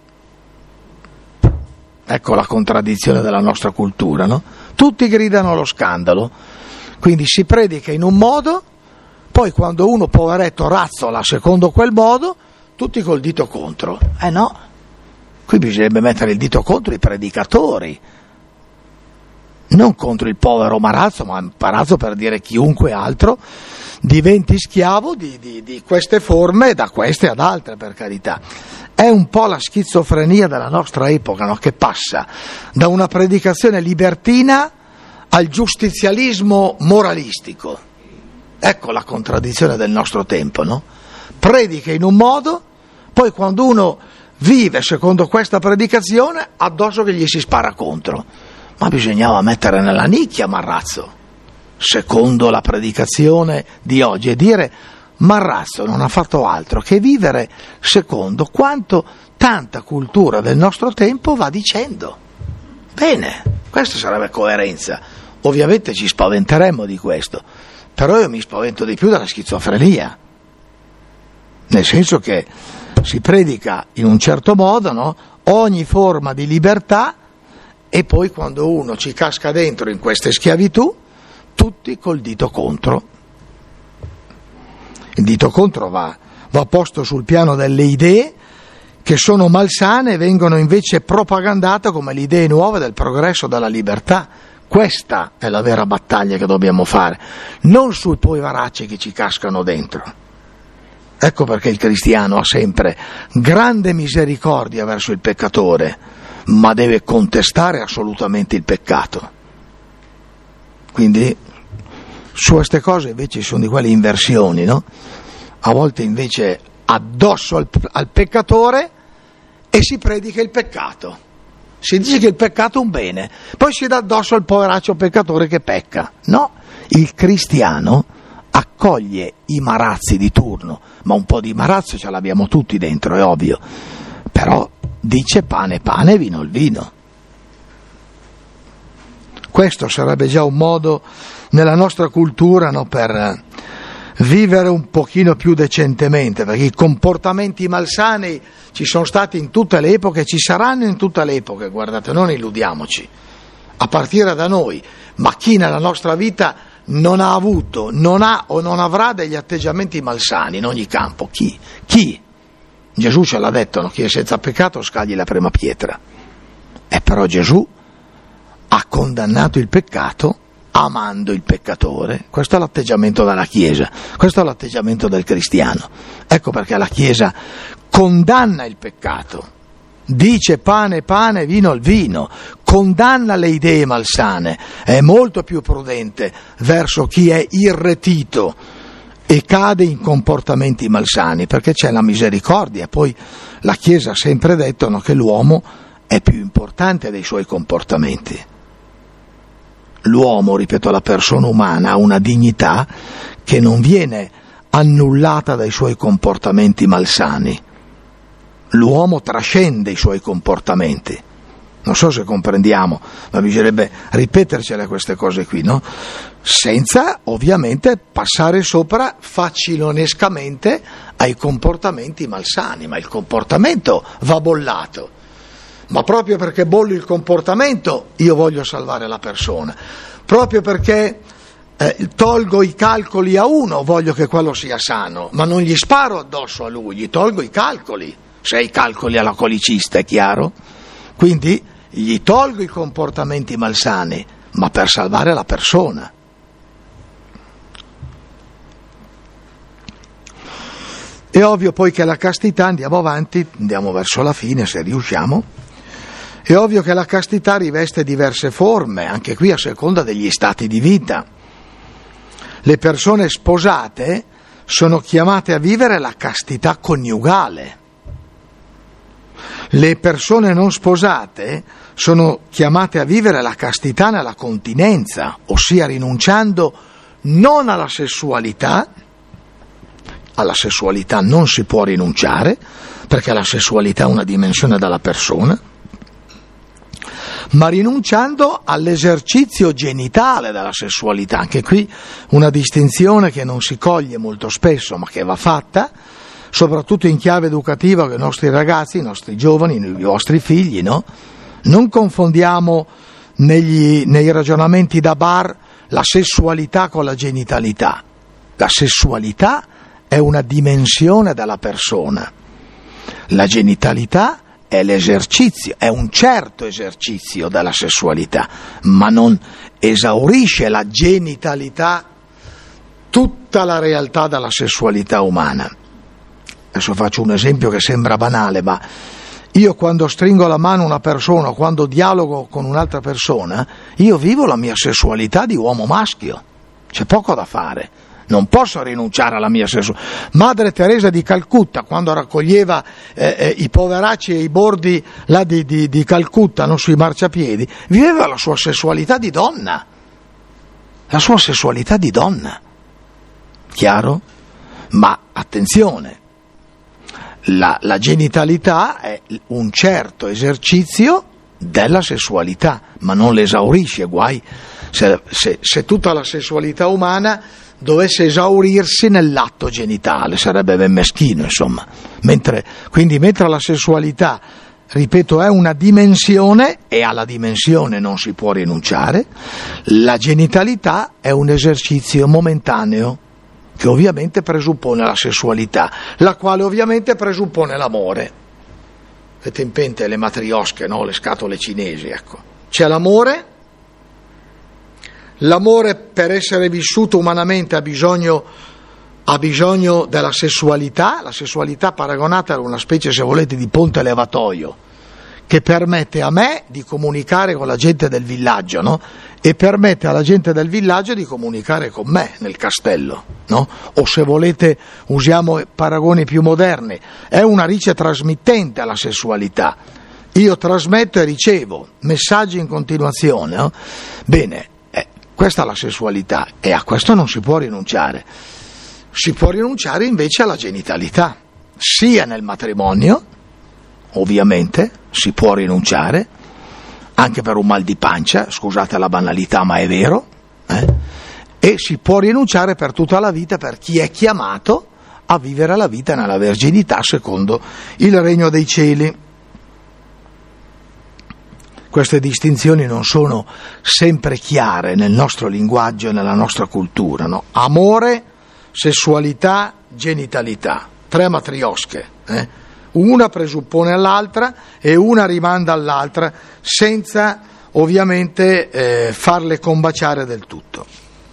ecco la contraddizione della nostra cultura, no? Tutti gridano allo scandalo, quindi si predica in un modo, poi quando uno poveretto razzola secondo quel modo, tutti col dito contro. Eh no, qui bisognerebbe mettere il dito contro i predicatori, non contro il povero Marrazzo, ma Marrazzo per dire chiunque altro diventi schiavo di, di, di queste forme, da queste ad altre, per carità. È un po' la schizofrenia della nostra epoca, no? Che passa da una predicazione libertina al giustizialismo moralistico. Ecco la contraddizione del nostro tempo, no? Predica in un modo, poi quando uno vive secondo questa predicazione, addosso che gli si spara contro. Ma bisognava mettere nella nicchia Marrazzo, secondo la predicazione di oggi, e dire: Marrazzo non ha fatto altro che vivere secondo quanto tanta cultura del nostro tempo va dicendo. Bene, questa sarebbe coerenza. Ovviamente ci spaventeremmo di questo, però io mi spavento di più della schizofrenia, nel senso che si predica in un certo modo, no? Ogni forma di libertà, e poi quando uno ci casca dentro in queste schiavitù, tutti col dito contro. Il dito contro va, va posto sul piano delle idee che sono malsane e vengono invece propagandate come le idee nuove del progresso, della libertà. Questa è la vera battaglia che dobbiamo fare, non sui poveracci che ci cascano dentro. Ecco perché il cristiano ha sempre grande misericordia verso il peccatore, ma deve contestare assolutamente il peccato. Quindi su queste cose invece sono di quelle inversioni, no? A volte invece addosso al, al peccatore e si predica il peccato. Si dice che il peccato è un bene, poi si dà addosso al poveraccio peccatore che pecca. No, il cristiano accoglie i marazzi di turno, ma un po' di marazzo ce l'abbiamo tutti dentro, è ovvio, però dice pane pane, vino il vino. Questo sarebbe già un modo nella nostra cultura, no, per vivere un pochino più decentemente, perché i comportamenti malsani ci sono stati in tutte le epoche, ci saranno in tutte le epoche, guardate, non illudiamoci, a partire da noi, ma chi nella nostra vita non ha avuto, non ha o non avrà degli atteggiamenti malsani in ogni campo? Chi? Chi? Gesù ce l'ha detto, no? Chi è senza peccato scagli la prima pietra. E però Gesù ha condannato il peccato amando il peccatore. Questo è l'atteggiamento della Chiesa, questo è l'atteggiamento del cristiano. Ecco perché la Chiesa condanna il peccato, dice pane pane, vino il vino, condanna le idee malsane, è molto più prudente verso chi è irretito e cade in comportamenti malsani, perché c'è la misericordia. Poi la Chiesa ha sempre detto, no, che l'uomo è più importante dei suoi comportamenti. L'uomo, ripeto, la persona umana ha una dignità che non viene annullata dai suoi comportamenti malsani. L'uomo trascende i suoi comportamenti. Non so se comprendiamo, ma bisognerebbe ripetercele queste cose qui, no? Senza ovviamente passare sopra facilonescamente ai comportamenti malsani, ma il comportamento va bollato. Ma proprio perché bollo il comportamento io voglio salvare la persona, proprio perché eh, tolgo i calcoli a uno voglio che quello sia sano, ma non gli sparo addosso a lui, gli tolgo i calcoli, se i calcoli alla colicista, è chiaro? Quindi gli tolgo i comportamenti malsani, ma per salvare la persona. È ovvio poi che la castità, andiamo avanti, andiamo verso la fine se riusciamo, è ovvio che la castità riveste diverse forme, anche qui a seconda degli stati di vita. Le persone sposate sono chiamate a vivere la castità coniugale. Le persone non sposate sono chiamate a vivere la castità nella continenza, ossia rinunciando non alla sessualità, alla sessualità non si può rinunciare, perché la sessualità è una dimensione della persona, ma rinunciando all'esercizio genitale della sessualità. Anche qui una distinzione che non si coglie molto spesso, ma che va fatta, soprattutto in chiave educativa, che i nostri ragazzi, i nostri giovani, i vostri figli, no? Non confondiamo negli, nei ragionamenti da bar la sessualità con la genitalità. La sessualità è una dimensione della persona, la genitalità è è l'esercizio, è un certo esercizio della sessualità, ma non esaurisce la genitalità, tutta la realtà della sessualità umana. Adesso faccio un esempio che sembra banale, ma io quando stringo la mano a una persona, quando dialogo con un'altra persona, io vivo la mia sessualità di uomo maschio, c'è poco da fare. Non posso rinunciare alla mia sessualità. Madre Teresa di Calcutta, quando raccoglieva eh, eh, i poveracci ai bordi là di, di, di Calcutta, non sui marciapiedi, viveva la sua sessualità di donna, la sua sessualità di donna. Chiaro? Ma attenzione, la, la genitalità è un certo esercizio della sessualità, ma non l'esaurisce, guai se, se, se tutta la sessualità umana dovesse esaurirsi nell'atto genitale, sarebbe ben meschino, insomma. Mentre, quindi mentre la sessualità, ripeto, è una dimensione e alla dimensione non si può rinunciare, la genitalità è un esercizio momentaneo che ovviamente presuppone la sessualità, la quale ovviamente presuppone l'amore. Avete in mente le matriosche, no? Le scatole cinesi, ecco. C'è l'amore. L'amore, per essere vissuto umanamente, ha bisogno, ha bisogno della sessualità, la sessualità paragonata a una specie, se volete, di ponte levatoio, che permette a me di comunicare con la gente del villaggio, no? E permette alla gente del villaggio di comunicare con me nel castello, no? O se volete usiamo paragoni più moderni, è una rice trasmittente alla sessualità. Io trasmetto e ricevo messaggi in continuazione, no? Bene. Questa è la sessualità e a questo non si può rinunciare. Si può rinunciare invece alla genitalità, sia nel matrimonio, ovviamente, si può rinunciare, anche per un mal di pancia, scusate la banalità ma è vero, eh? E si può rinunciare per tutta la vita per chi è chiamato a vivere la vita nella verginità secondo il regno dei cieli. Queste distinzioni non sono sempre chiare nel nostro linguaggio e nella nostra cultura, no? Amore, sessualità, genitalità, tre matriosche, eh? Una presuppone all'altra e una rimanda all'altra, senza ovviamente eh, farle combaciare del tutto.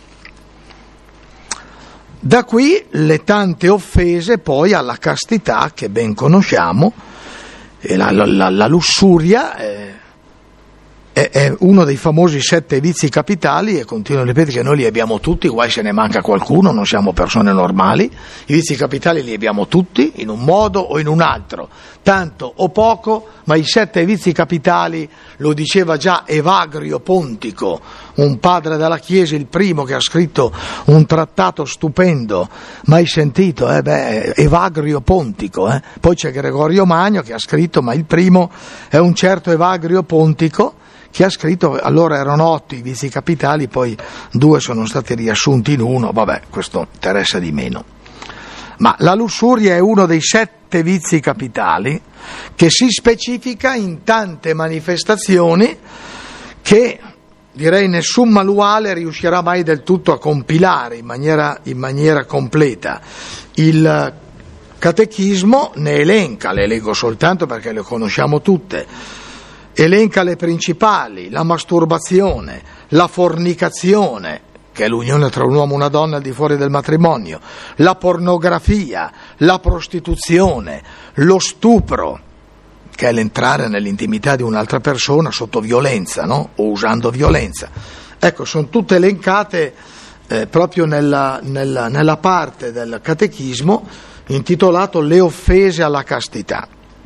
Da qui le tante offese poi alla castità che ben conosciamo, e la, la, la lussuria eh, è uno dei famosi sette vizi capitali, e continuo a ripetere che noi li abbiamo tutti, guai se ne manca qualcuno, non siamo persone normali. I vizi capitali li abbiamo tutti in un modo o in un altro, tanto o poco, ma i sette vizi capitali lo diceva già Evagrio Pontico, un padre della Chiesa, il primo che ha scritto un trattato stupendo, mai sentito, eh? Beh, Evagrio Pontico, eh? Poi c'è Gregorio Magno che ha scritto, ma il primo è un certo Evagrio Pontico, che ha scritto, allora erano otto i vizi capitali, poi due sono stati riassunti in uno, vabbè, questo interessa di meno. Ma la lussuria è uno dei sette vizi capitali che si specifica in tante manifestazioni che, direi, nessun manuale riuscirà mai del tutto a compilare in maniera, in maniera completa. Il Catechismo ne elenca, le leggo soltanto perché le conosciamo tutte. Elenca le principali: la masturbazione, la fornicazione, che è l'unione tra un uomo e una donna al di fuori del matrimonio, la pornografia, la prostituzione, lo stupro, che è l'entrare nell'intimità di un'altra persona sotto violenza, no? O usando violenza. Ecco, sono tutte elencate eh, proprio nella, nella, nella parte del Catechismo intitolato Le offese alla castità.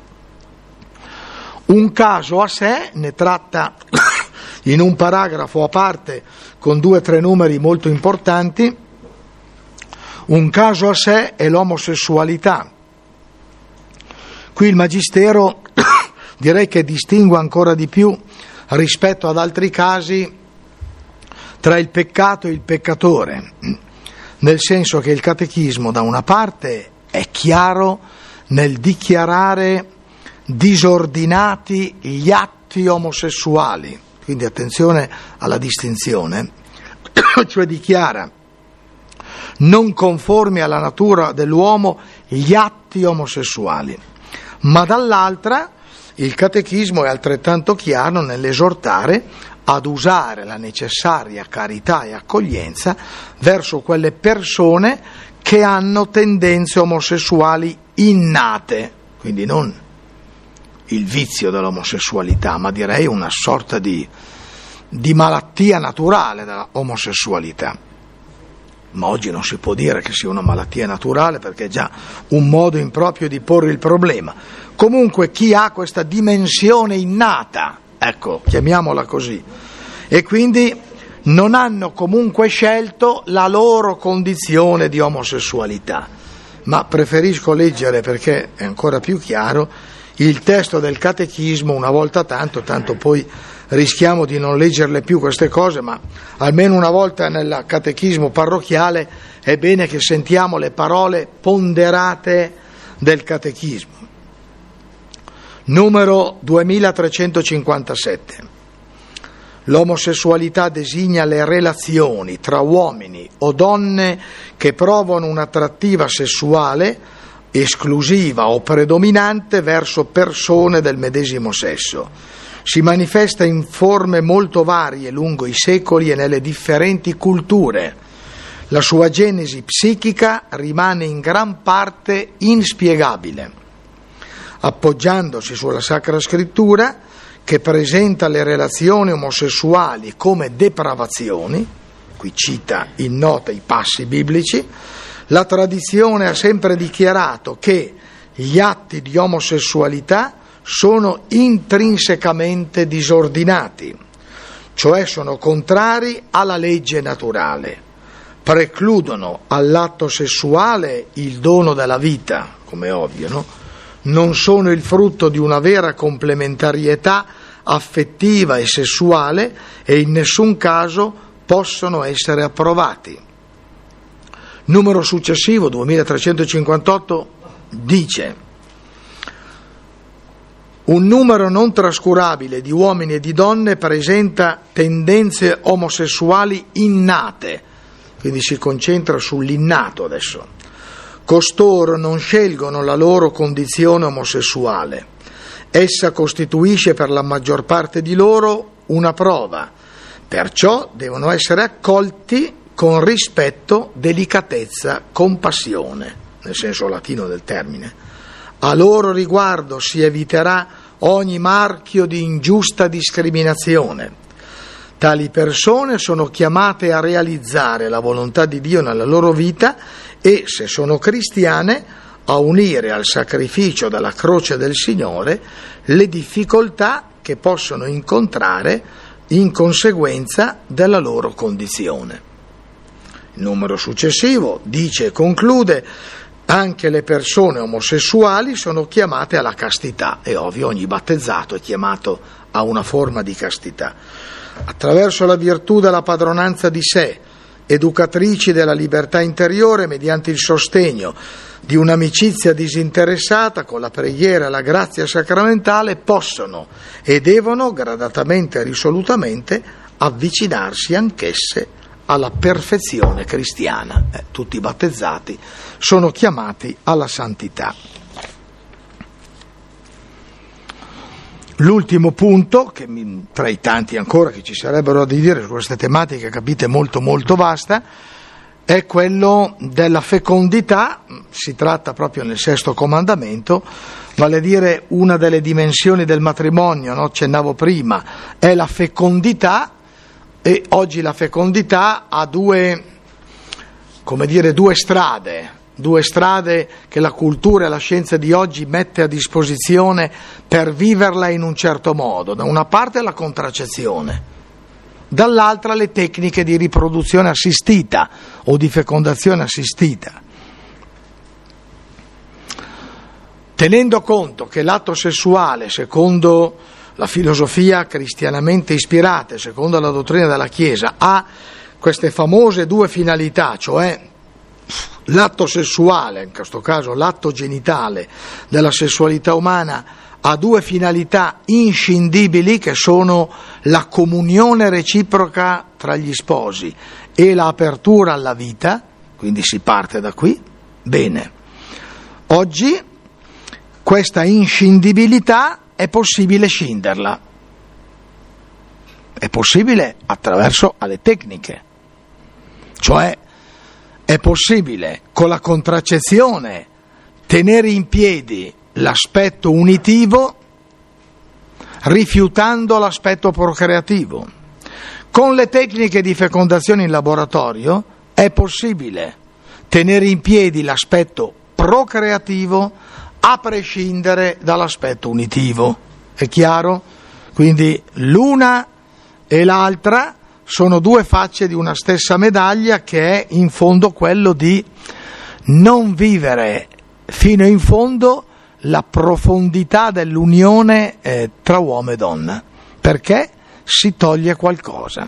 Un caso a sé ne tratta in un paragrafo a parte con due o tre numeri molto importanti. Un caso a sé è l'omosessualità. Qui il Magistero direi che distingue ancora di più rispetto ad altri casi tra il peccato e il peccatore, nel senso che il Catechismo da una parte è chiaro nel dichiarare disordinati gli atti omosessuali, quindi attenzione alla distinzione, cioè dichiara non conformi alla natura dell'uomo gli atti omosessuali, ma dall'altra il Catechismo è altrettanto chiaro nell'esortare ad usare la necessaria carità e accoglienza verso quelle persone che hanno tendenze omosessuali innate, quindi non il vizio dell'omosessualità, ma direi una sorta di, di malattia naturale dell'omosessualità. Ma oggi non si può dire che sia una malattia naturale, perché è già un modo improprio di porre il problema. Comunque chi ha questa dimensione innata, ecco, chiamiamola così, e quindi non hanno comunque scelto la loro condizione di omosessualità. Ma preferisco leggere, perché è ancora più chiaro, il testo del Catechismo una volta tanto, tanto poi rischiamo di non leggerle più queste cose, ma almeno una volta nel Catechismo parrocchiale è bene che sentiamo le parole ponderate del Catechismo. Numero duemilatrecentocinquantasette. L'omosessualità designa le relazioni tra uomini o donne che provano un'attrattiva sessuale esclusiva o predominante verso persone del medesimo sesso. Si manifesta in forme molto varie lungo i secoli e nelle differenti culture. La sua genesi psichica rimane in gran parte inspiegabile. Appoggiandosi sulla Sacra Scrittura, che presenta le relazioni omosessuali come depravazioni, qui cita in nota i passi biblici, la tradizione ha sempre dichiarato che gli atti di omosessualità sono intrinsecamente disordinati, cioè sono contrari alla legge naturale, precludono all'atto sessuale il dono della vita, come è ovvio, no? Non sono il frutto di una vera complementarietà affettiva e sessuale e in nessun caso possono essere approvati. Numero successivo, duemilatrecentocinquantotto, dice: un numero non trascurabile di uomini e di donne presenta tendenze omosessuali innate, quindi si concentra sull'innato adesso. Costoro non scelgono la loro condizione omosessuale. Essa costituisce per la maggior parte di loro una prova, perciò devono essere accolti con rispetto, delicatezza, compassione, nel senso latino del termine. A loro riguardo si eviterà ogni marchio di ingiusta discriminazione. Tali persone sono chiamate a realizzare la volontà di Dio nella loro vita e, se sono cristiane, a unire al sacrificio della croce del Signore le difficoltà che possono incontrare in conseguenza della loro condizione. Il numero successivo dice e conclude: anche le persone omosessuali sono chiamate alla castità. È ovvio, ogni battezzato è chiamato a una forma di castità. Attraverso la virtù della padronanza di sé, educatrici della libertà interiore mediante il sostegno di un'amicizia disinteressata con la preghiera e la grazia sacramentale, possono e devono gradatamente e risolutamente avvicinarsi anch'esse alla perfezione cristiana. Eh, tutti i battezzati sono chiamati alla santità. L'ultimo punto, che mi, tra i tanti ancora che ci sarebbero da dire su queste tematiche, capite, molto molto vasta, è quello della fecondità. Si tratta proprio nel sesto comandamento, vale a dire una delle dimensioni del matrimonio, no? Accennavo prima, è la fecondità, e oggi la fecondità ha due, come dire, due strade. Due strade che la cultura e la scienza di oggi mette a disposizione per viverla in un certo modo. Da una parte la contraccezione, dall'altra le tecniche di riproduzione assistita o di fecondazione assistita. Tenendo conto che l'atto sessuale, secondo la filosofia cristianamente ispirata, secondo la dottrina della Chiesa, ha queste famose due finalità, cioè l'atto sessuale, in questo caso l'atto genitale della sessualità umana, ha due finalità inscindibili che sono la comunione reciproca tra gli sposi e l'apertura alla vita, quindi si parte da qui. Bene, oggi questa inscindibilità è possibile scinderla. È possibile attraverso alle tecniche, cioè è possibile con la contraccezione tenere in piedi l'aspetto unitivo rifiutando l'aspetto procreativo. Con le tecniche di fecondazione in laboratorio è possibile tenere in piedi l'aspetto procreativo a prescindere dall'aspetto unitivo. È chiaro? Quindi l'una e l'altra sono due facce di una stessa medaglia, che è in fondo quello di non vivere fino in fondo la profondità dell'unione eh, tra uomo e donna, perché si toglie qualcosa.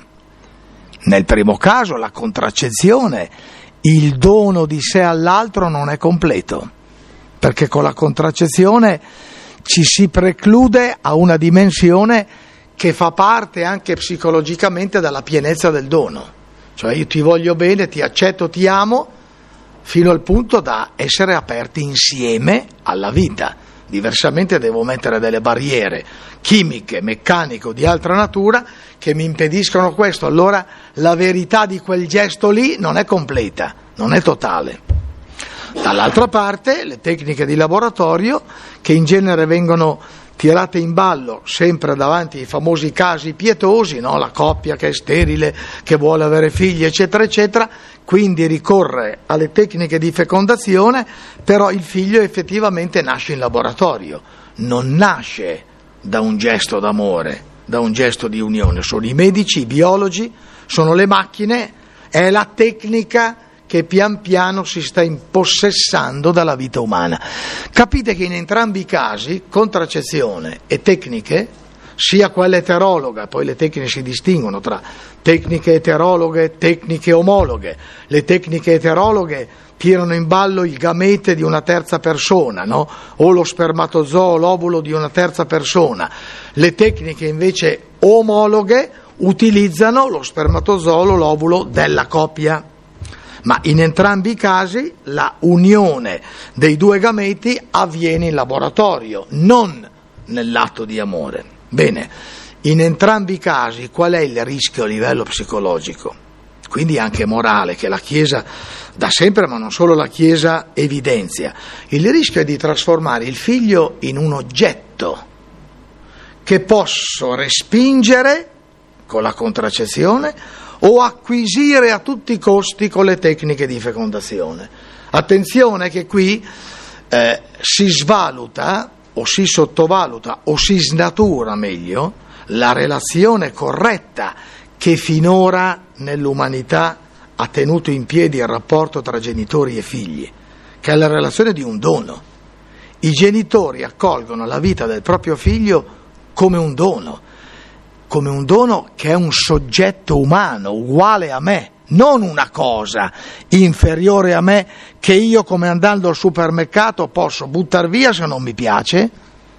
Nel primo caso, la contraccezione, il dono di sé all'altro non è completo, perché con la contraccezione ci si preclude a una dimensione che fa parte anche psicologicamente della pienezza del dono. Cioè io ti voglio bene, ti accetto, ti amo, fino al punto da essere aperti insieme alla vita. Diversamente devo mettere delle barriere chimiche, meccaniche o di altra natura che mi impediscono questo. Allora la verità di quel gesto lì non è completa, non è totale. Dall'altra parte le tecniche di laboratorio, che in genere vengono tirate in ballo sempre davanti ai famosi casi pietosi, no? La coppia che è sterile, che vuole avere figli, eccetera, eccetera, quindi ricorre alle tecniche di fecondazione, però il figlio effettivamente nasce in laboratorio, non nasce da un gesto d'amore, da un gesto di unione. Sono i medici, i biologi, sono le macchine, è la tecnica che pian piano si sta impossessando dalla vita umana. Capite che in entrambi i casi, contraccezione e tecniche, sia quella eterologa, poi le tecniche si distinguono tra tecniche eterologhe, tecniche omologhe. Le tecniche eterologhe tirano in ballo il gamete di una terza persona, no? O lo spermatozoo, l'ovulo di una terza persona. Le tecniche invece omologhe utilizzano lo spermatozoo, l'ovulo della coppia. Ma in entrambi i casi la unione dei due gameti avviene in laboratorio, non nell'atto di amore. Bene, in entrambi i casi qual è il rischio a livello psicologico? Quindi anche morale, che la Chiesa da sempre, ma non solo la Chiesa, evidenzia. Il rischio è di trasformare il figlio in un oggetto che posso respingere con la contraccezione o acquisire a tutti i costi con le tecniche di fecondazione. Attenzione che qui eh, si svaluta o si sottovaluta o si snatura meglio la relazione corretta che finora nell'umanità ha tenuto in piedi il rapporto tra genitori e figli, che è la relazione di un dono. I genitori accolgono la vita del proprio figlio come un dono, come un dono che è un soggetto umano, uguale a me, non una cosa inferiore a me che io, come andando al supermercato, posso buttar via se non mi piace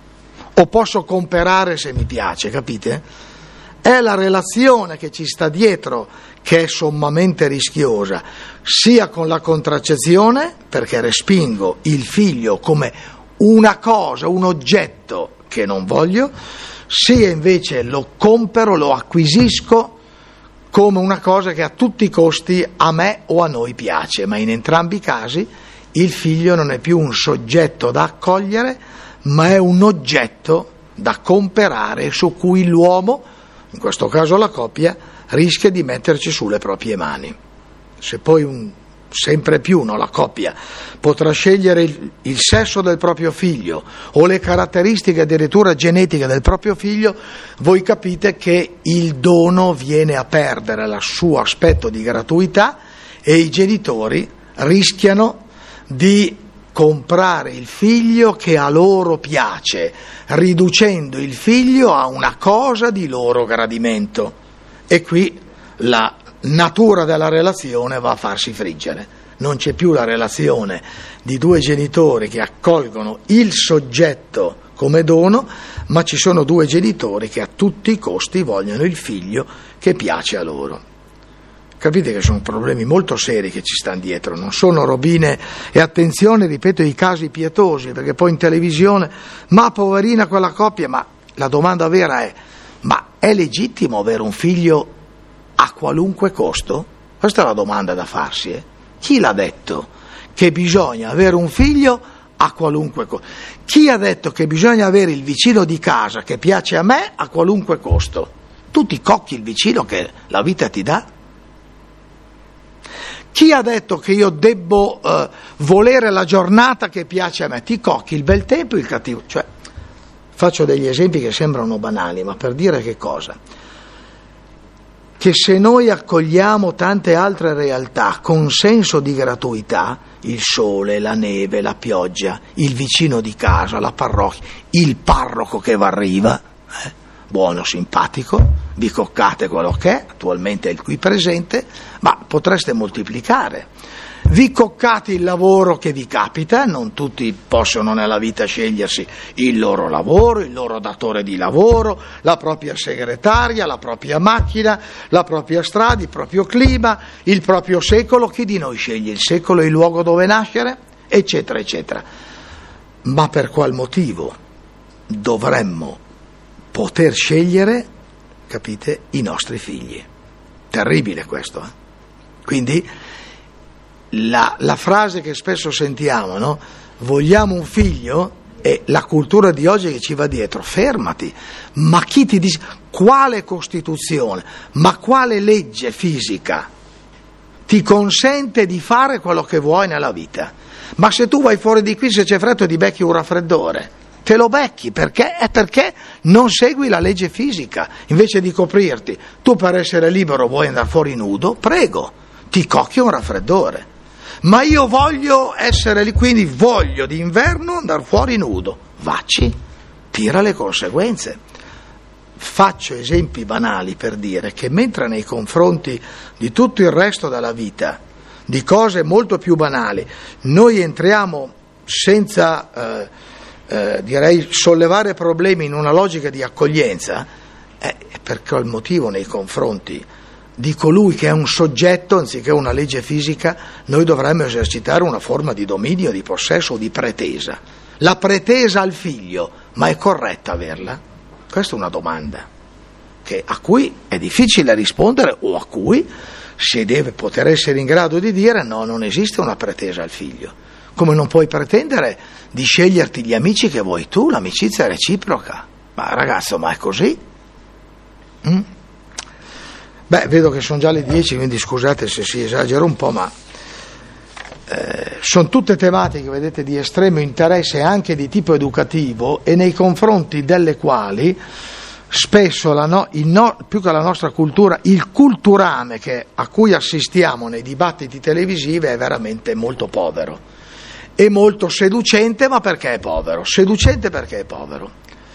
o posso comprare se mi piace, capite? È la relazione che ci sta dietro che è sommamente rischiosa, sia con la contraccezione, perché respingo il figlio come una cosa, un oggetto che non voglio, sia invece lo compero, lo acquisisco come una cosa che a tutti i costi a me o a noi piace. Ma in entrambi i casi il figlio non è più un soggetto da accogliere, ma è un oggetto da comperare, su cui l'uomo, in questo caso la coppia, rischia di metterci sulle proprie mani. Se poi un sempre più no, la coppia potrà scegliere il, il sesso del proprio figlio o le caratteristiche addirittura genetiche del proprio figlio, voi capite che il dono viene a perdere il suo aspetto di gratuità e i genitori rischiano di comprare il figlio che a loro piace, riducendo il figlio a una cosa di loro gradimento. E qui la natura della relazione va a farsi friggere. Non c'è più la relazione di due genitori che accolgono il soggetto come dono, ma ci sono due genitori che a tutti i costi vogliono il figlio che piace a loro. Capite che sono problemi molto seri che ci stanno dietro, non sono robine. E attenzione, ripeto, ai casi pietosi, perché poi in televisione, ma poverina quella coppia, ma la domanda vera è, ma è legittimo avere un figlio a qualunque costo? Questa è la domanda da farsi. Eh? Chi l'ha detto che bisogna avere un figlio a qualunque costo? Chi ha detto che bisogna avere il vicino di casa che piace a me a qualunque costo? Tu ti cocchi il vicino che la vita ti dà? Chi ha detto che io debbo eh, volere la giornata che piace a me? Ti cocchi il bel tempo e il cattivo. Cioè, faccio degli esempi che sembrano banali, ma per dire che cosa? Che se noi accogliamo tante altre realtà con senso di gratuità, il sole, la neve, la pioggia, il vicino di casa, la parrocchia, il parroco che vi arriva, eh, buono, simpatico, vi coccate quello che è, attualmente è il qui presente, ma potreste moltiplicare. Vi coccate il lavoro che vi capita, non tutti possono nella vita scegliersi il loro lavoro, il loro datore di lavoro, la propria segretaria, la propria macchina, la propria strada, il proprio clima, il proprio secolo. Chi di noi sceglie il secolo e il luogo dove nascere? Eccetera, eccetera. Ma per qual motivo dovremmo poter scegliere, capite, i nostri figli? Terribile questo, eh? Quindi La, la frase che spesso sentiamo, no? Vogliamo un figlio, e la cultura di oggi che ci va dietro, fermati, ma chi ti dice, quale Costituzione, ma quale legge fisica ti consente di fare quello che vuoi nella vita? Ma se tu vai fuori di qui, se c'è freddo ti becchi un raffreddore, te lo becchi, perché? È perché non segui la legge fisica, invece di coprirti, tu per essere libero vuoi andare fuori nudo, prego, ti cocchi un raffreddore. Ma io voglio essere lì, quindi voglio d'inverno andare fuori nudo. Vacci, tira le conseguenze. Faccio esempi banali per dire che mentre nei confronti di tutto il resto della vita, di cose molto più banali, noi entriamo senza, eh, eh, direi, sollevare problemi in una logica di accoglienza, eh, per qual motivo nei confronti di colui che è un soggetto anziché una legge fisica noi dovremmo esercitare una forma di dominio, di possesso o di pretesa? La pretesa al figlio, ma è corretta averla? Questa è una domanda che, a cui è difficile rispondere, o a cui si deve poter essere in grado di dire no, non esiste una pretesa al figlio. Come non puoi pretendere di sceglierti gli amici che vuoi tu, l'amicizia è reciproca. Ma ragazzo, ma è così? Mm? Beh, vedo che sono già le dieci, quindi scusate se si esagera un po', ma eh, sono tutte tematiche, vedete, di estremo interesse anche di tipo educativo e nei confronti delle quali spesso, la no, il no, più che la nostra cultura, il culturame che, a cui assistiamo nei dibattiti televisivi è veramente molto povero. È molto seducente, ma perché è povero? Seducente perché è povero.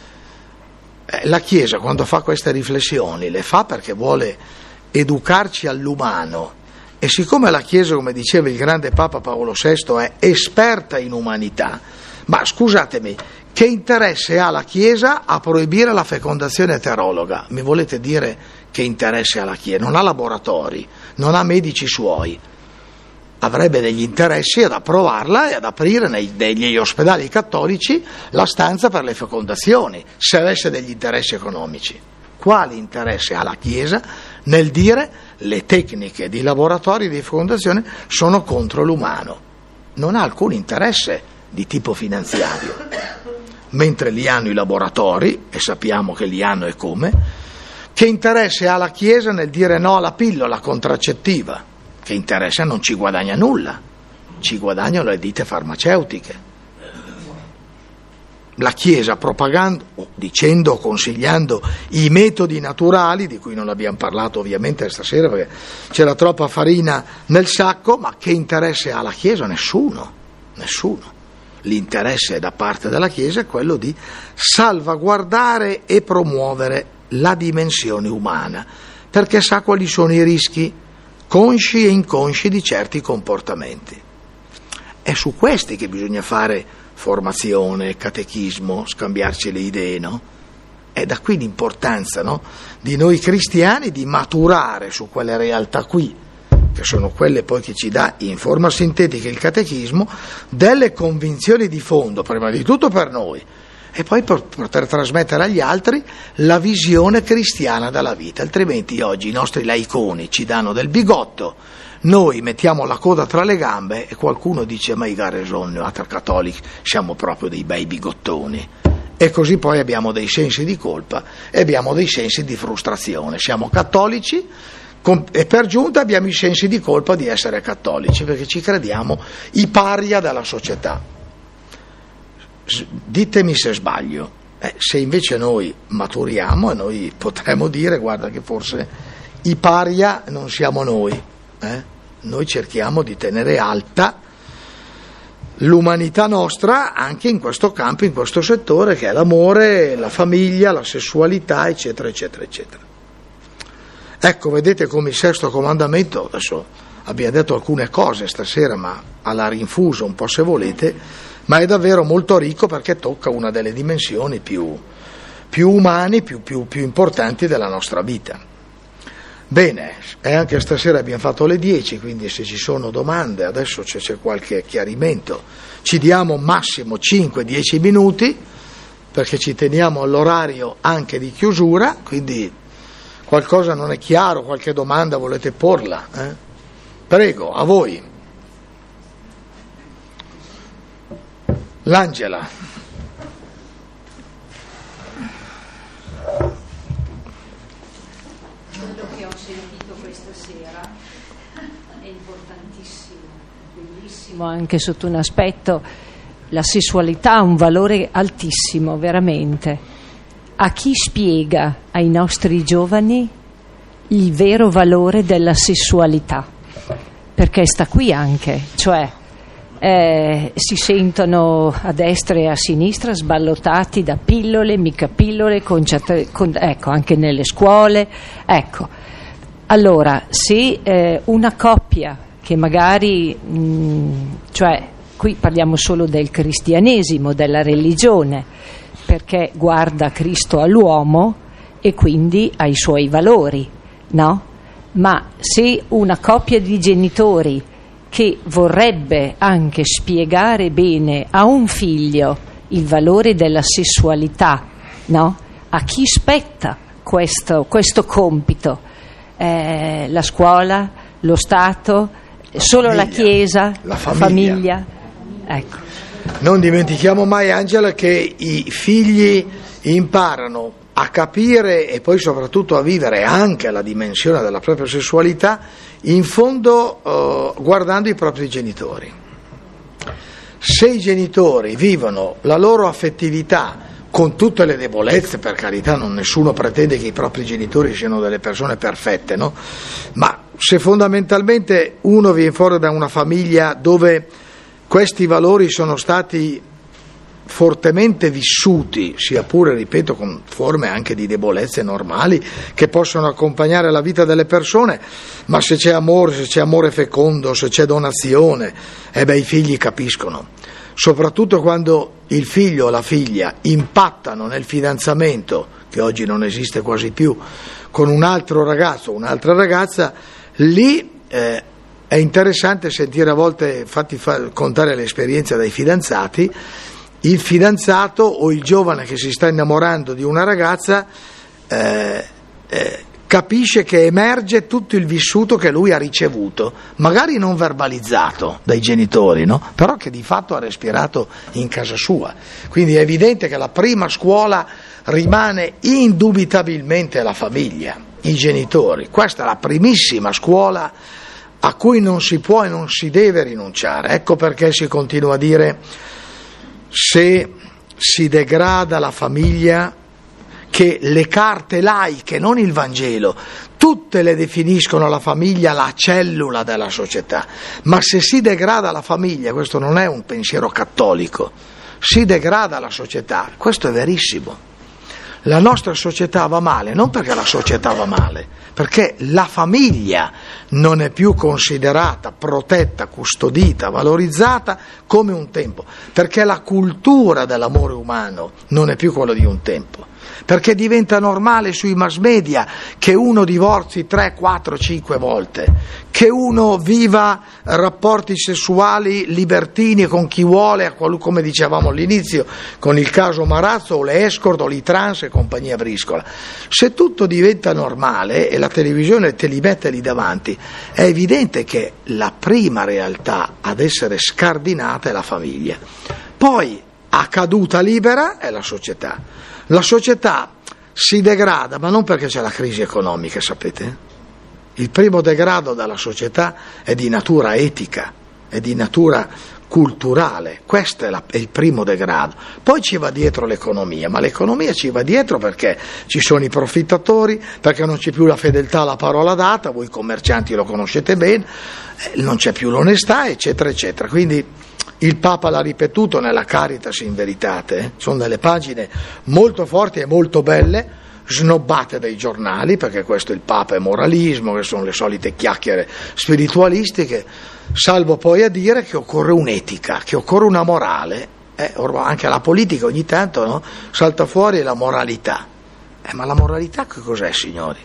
Eh, la Chiesa, quando fa queste riflessioni, le fa perché vuole educarci all'umano, e siccome la Chiesa, come diceva il grande Papa Paolo sesto, è esperta in umanità, ma scusatemi, che interesse ha la Chiesa a proibire la fecondazione eterologa? Mi volete dire che interesse ha la Chiesa? Non ha laboratori, non ha medici suoi, avrebbe degli interessi ad approvarla e ad aprire nei, negli ospedali cattolici la stanza per le fecondazioni, se avesse degli interessi economici. Quale interesse ha la Chiesa nel dire le tecniche di laboratorio di fecondazione sono contro l'umano? Non ha alcun interesse di tipo finanziario, mentre li hanno i laboratori, e sappiamo che li hanno e come. Che interesse ha la Chiesa nel dire no alla pillola contraccettiva? Che interesse? Non ci guadagna nulla, ci guadagnano le ditte farmaceutiche. La Chiesa propagando, dicendo, consigliando i metodi naturali, di cui non abbiamo parlato ovviamente stasera perché c'era troppa farina nel sacco, ma che interesse ha la Chiesa? Nessuno, nessuno. L'interesse da parte della Chiesa è quello di salvaguardare e promuovere la dimensione umana, perché sa quali sono i rischi consci e inconsci di certi comportamenti. È su questi che bisogna fare formazione, catechismo, scambiarci le idee, no? È da qui l'importanza, no? Di noi cristiani di maturare su quelle realtà qui, che sono quelle poi che ci dà in forma sintetica il catechismo, delle convinzioni di fondo, prima di tutto per noi, e poi per poter trasmettere agli altri la visione cristiana della vita. Altrimenti oggi i nostri laiconi ci danno del bigotto, noi mettiamo la coda tra le gambe e qualcuno dice ma i garesonni, altri cattolici, siamo proprio dei bei bigottoni. E così poi abbiamo dei sensi di colpa e abbiamo dei sensi di frustrazione. Siamo cattolici e per giunta abbiamo i sensi di colpa di essere cattolici, perché ci crediamo i paria della società. Ditemi se sbaglio. Eh, se invece noi maturiamo e noi potremmo dire guarda che forse i paria non siamo noi, eh? Noi cerchiamo di tenere alta l'umanità nostra anche in questo campo, in questo settore che è l'amore, la famiglia, la sessualità, eccetera, eccetera, eccetera. Ecco, vedete come il sesto comandamento, adesso abbiamo detto alcune cose stasera, ma alla rinfuso un po' se volete, ma è davvero molto ricco perché tocca una delle dimensioni più, più umane, più, più, più importanti della nostra vita. Bene, e anche stasera abbiamo fatto le dieci, quindi se ci sono domande, adesso c'è, c'è qualche chiarimento, ci diamo massimo cinque dieci minuti, perché ci teniamo all'orario anche di chiusura, quindi qualcosa non è chiaro, qualche domanda volete porla? Eh? Prego, a voi. L'Angela. Anche sotto un aspetto, la sessualità ha un valore altissimo, veramente. A chi spiega ai nostri giovani il vero valore della sessualità? Perché sta qui anche, cioè eh, si sentono a destra e a sinistra sballottati da pillole, mica pillole, conciate, con, ecco, anche nelle scuole. Ecco, allora se eh, una coppia che magari, mh, cioè qui parliamo solo del cristianesimo, della religione, perché guarda Cristo all'uomo e quindi ai suoi valori, no? Ma se una coppia di genitori che vorrebbe anche spiegare bene a un figlio il valore della sessualità, no? A chi spetta questo, questo compito? Eh, la scuola, lo Stato, solo famiglia, la Chiesa, la famiglia. famiglia. Ecco. Non dimentichiamo mai, Angela, che i figli imparano a capire e poi soprattutto a vivere anche la dimensione della propria sessualità in fondo eh, guardando i propri genitori. Se i genitori vivono la loro affettività con tutte le debolezze, per carità, non nessuno pretende che i propri genitori siano delle persone perfette, no? Ma se fondamentalmente uno viene fuori da una famiglia dove questi valori sono stati fortemente vissuti, sia pure, ripeto, con forme anche di debolezze normali che possono accompagnare la vita delle persone, ma se c'è amore, se c'è amore fecondo, se c'è donazione, eh beh, i figli capiscono. Soprattutto quando il figlio o la figlia impattano nel fidanzamento, che oggi non esiste quasi più, con un altro ragazzo o un'altra ragazza, lì eh, è interessante sentire a volte, fatti fa, contare l'esperienza dei fidanzati, il fidanzato o il giovane che si sta innamorando di una ragazza eh, eh, capisce che emerge tutto il vissuto che lui ha ricevuto, magari non verbalizzato dai genitori, no? Però che di fatto ha respirato in casa sua. Quindi è evidente che la prima scuola rimane indubitabilmente la famiglia, i genitori. Questa è la primissima scuola a cui non si può e non si deve rinunciare. Ecco perché si continua a dire: se si degrada la famiglia, che le carte laiche, non il Vangelo, tutte le definiscono la famiglia la cellula della società, ma se si degrada la famiglia, questo non è un pensiero cattolico, si degrada la società, questo è verissimo. La nostra società va male, non perché la società va male, perché la famiglia non è più considerata, protetta, custodita, valorizzata come un tempo, perché la cultura dell'amore umano non è più quella di un tempo. perché diventa normale sui mass media che uno divorzi tre, quattro, cinque volte, che uno viva rapporti sessuali libertini con chi vuole, come dicevamo all'inizio, con il caso Marazzo o le escort o i trans e compagnia briscola. Se tutto diventa normale e la televisione te li mette lì davanti, è evidente che la prima realtà ad essere scardinata è la famiglia. Poi, a caduta libera, è la società. La società si degrada, ma non perché c'è la crisi economica, sapete? Il primo degrado della società è di natura etica, è di natura culturale, questo è, la, è il primo degrado. Poi ci va dietro l'economia, ma l'economia ci va dietro perché ci sono i profittatori, perché non c'è più la fedeltà alla parola data, voi commercianti lo conoscete bene, non c'è più l'onestà, eccetera, eccetera. Quindi il Papa l'ha ripetuto nella Caritas in Veritate, eh? Sono delle pagine molto forti e molto belle, snobbate dai giornali, perché questo è il Papa, è moralismo, che sono le solite chiacchiere spiritualistiche, salvo poi a dire che occorre un'etica, che occorre una morale, eh? Anche la politica ogni tanto, no? Salta fuori la moralità, eh, ma la moralità che cos'è, signori?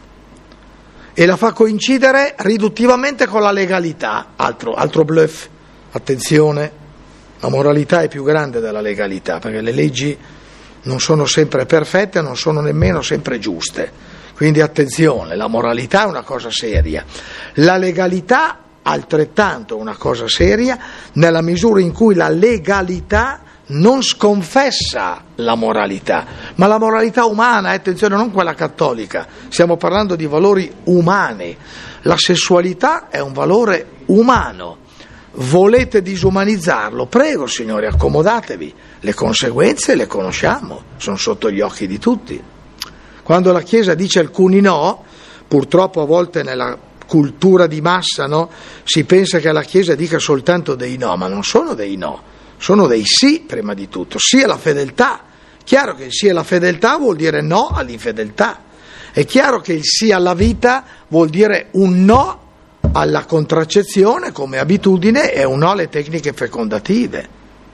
E la fa coincidere riduttivamente con la legalità, altro, altro bluff. Attenzione, la moralità è più grande della legalità, perché le leggi non sono sempre perfette, non sono nemmeno sempre giuste. Quindi attenzione, la moralità è una cosa seria. La legalità altrettanto una cosa seria, nella misura in cui la legalità non sconfessa la moralità, ma la moralità umana, attenzione, non quella cattolica, stiamo parlando di valori umani. La sessualità è un valore umano. Volete disumanizzarlo? Prego, signori, accomodatevi, le conseguenze le conosciamo, sono sotto gli occhi di tutti. Quando la Chiesa dice alcuni no, purtroppo a volte nella cultura di massa, no, si pensa che la Chiesa dica soltanto dei no, ma non sono dei no, sono dei sì prima di tutto, sì alla fedeltà. Chiaro che il sì alla fedeltà vuol dire no all'infedeltà, è chiaro che il sì alla vita vuol dire un no alla contraccezione come abitudine e un no alle tecniche fecondative.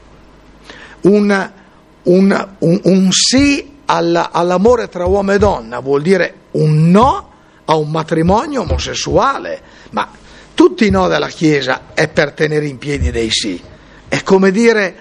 Un, un, un, un sì alla, all'amore tra uomo e donna vuol dire un no a un matrimonio omosessuale, ma tutti i no della Chiesa è per tenere in piedi dei sì. È come dire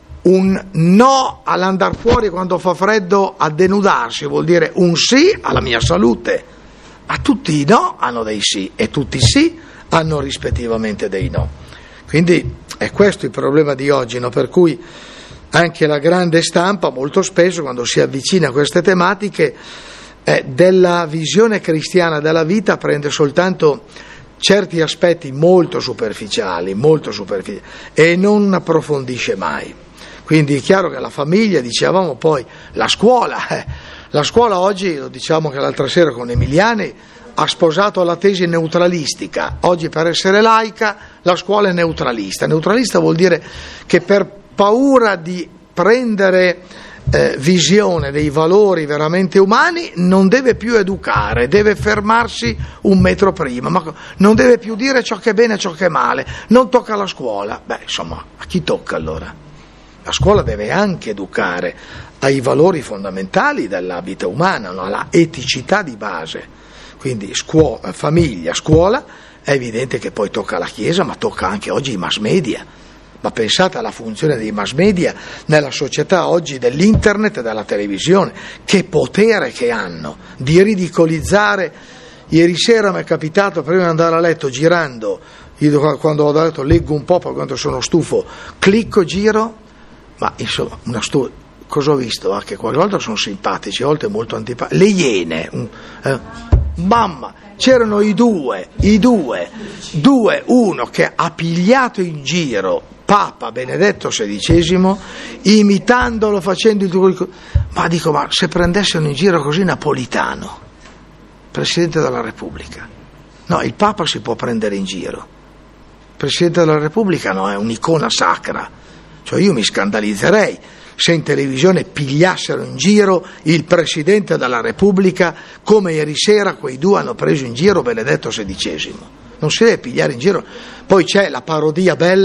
un no all'andar fuori quando fa freddo a denudarsi, vuol dire un sì alla mia salute. Ma tutti i no hanno dei sì e tutti i sì hanno rispettivamente dei no. Quindi è questo il problema di oggi, no? Per cui anche la grande stampa molto spesso quando si avvicina a queste tematiche eh, della visione cristiana della vita prende soltanto certi aspetti molto superficiali, molto superficiali e non approfondisce mai. Quindi è chiaro che la famiglia, dicevamo poi, la scuola, eh, la scuola oggi, lo diciamo che l'altra sera con Emiliani, ha sposato la tesi neutralistica. Oggi per essere laica la scuola è neutralista. Neutralista vuol dire che per paura di prendere eh, visione dei valori veramente umani non deve più educare, deve fermarsi un metro prima, ma non deve più dire ciò che è bene e ciò che è male, non tocca la scuola. Beh, insomma, a chi tocca allora? La scuola deve anche educare ai valori fondamentali della vita umana, no? Alla eticità di base. Quindi scuola, famiglia, scuola, è evidente che poi tocca alla Chiesa, ma tocca anche oggi i mass media. Ma pensate alla funzione dei mass media nella società oggi dell'internet e della televisione, che potere che hanno di ridicolizzare. Ieri sera mi è capitato, prima di andare a letto, girando, io quando ho letto leggo un po', poi quando sono stufo, clicco, giro, ma insomma, una stu- cosa ho visto? Ah, che qualche volta sono simpatici, a volte molto antipatici. Le iene, eh, mamma, c'erano i due, i due, due, uno che ha pigliato in giro Papa Benedetto sedicesimo, imitandolo, facendo il... Ma dico, ma se prendessero in giro così Napolitano, Presidente della Repubblica? No, il Papa si può prendere in giro. Presidente della Repubblica no, è un'icona sacra. Cioè io mi scandalizzerei se in televisione pigliassero in giro il Presidente della Repubblica come ieri sera quei due hanno preso in giro Benedetto sedicesimo. Non si deve pigliare in giro. Poi c'è la parodia bella,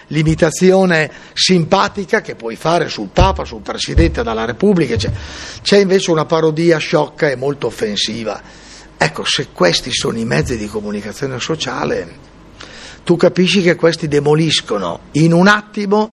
l'imitazione simpatica che puoi fare sul Papa, sul Presidente della Repubblica, c'è, c'è invece una parodia sciocca e molto offensiva. Ecco, se questi sono i mezzi di comunicazione sociale, tu capisci che questi demoliscono in un attimo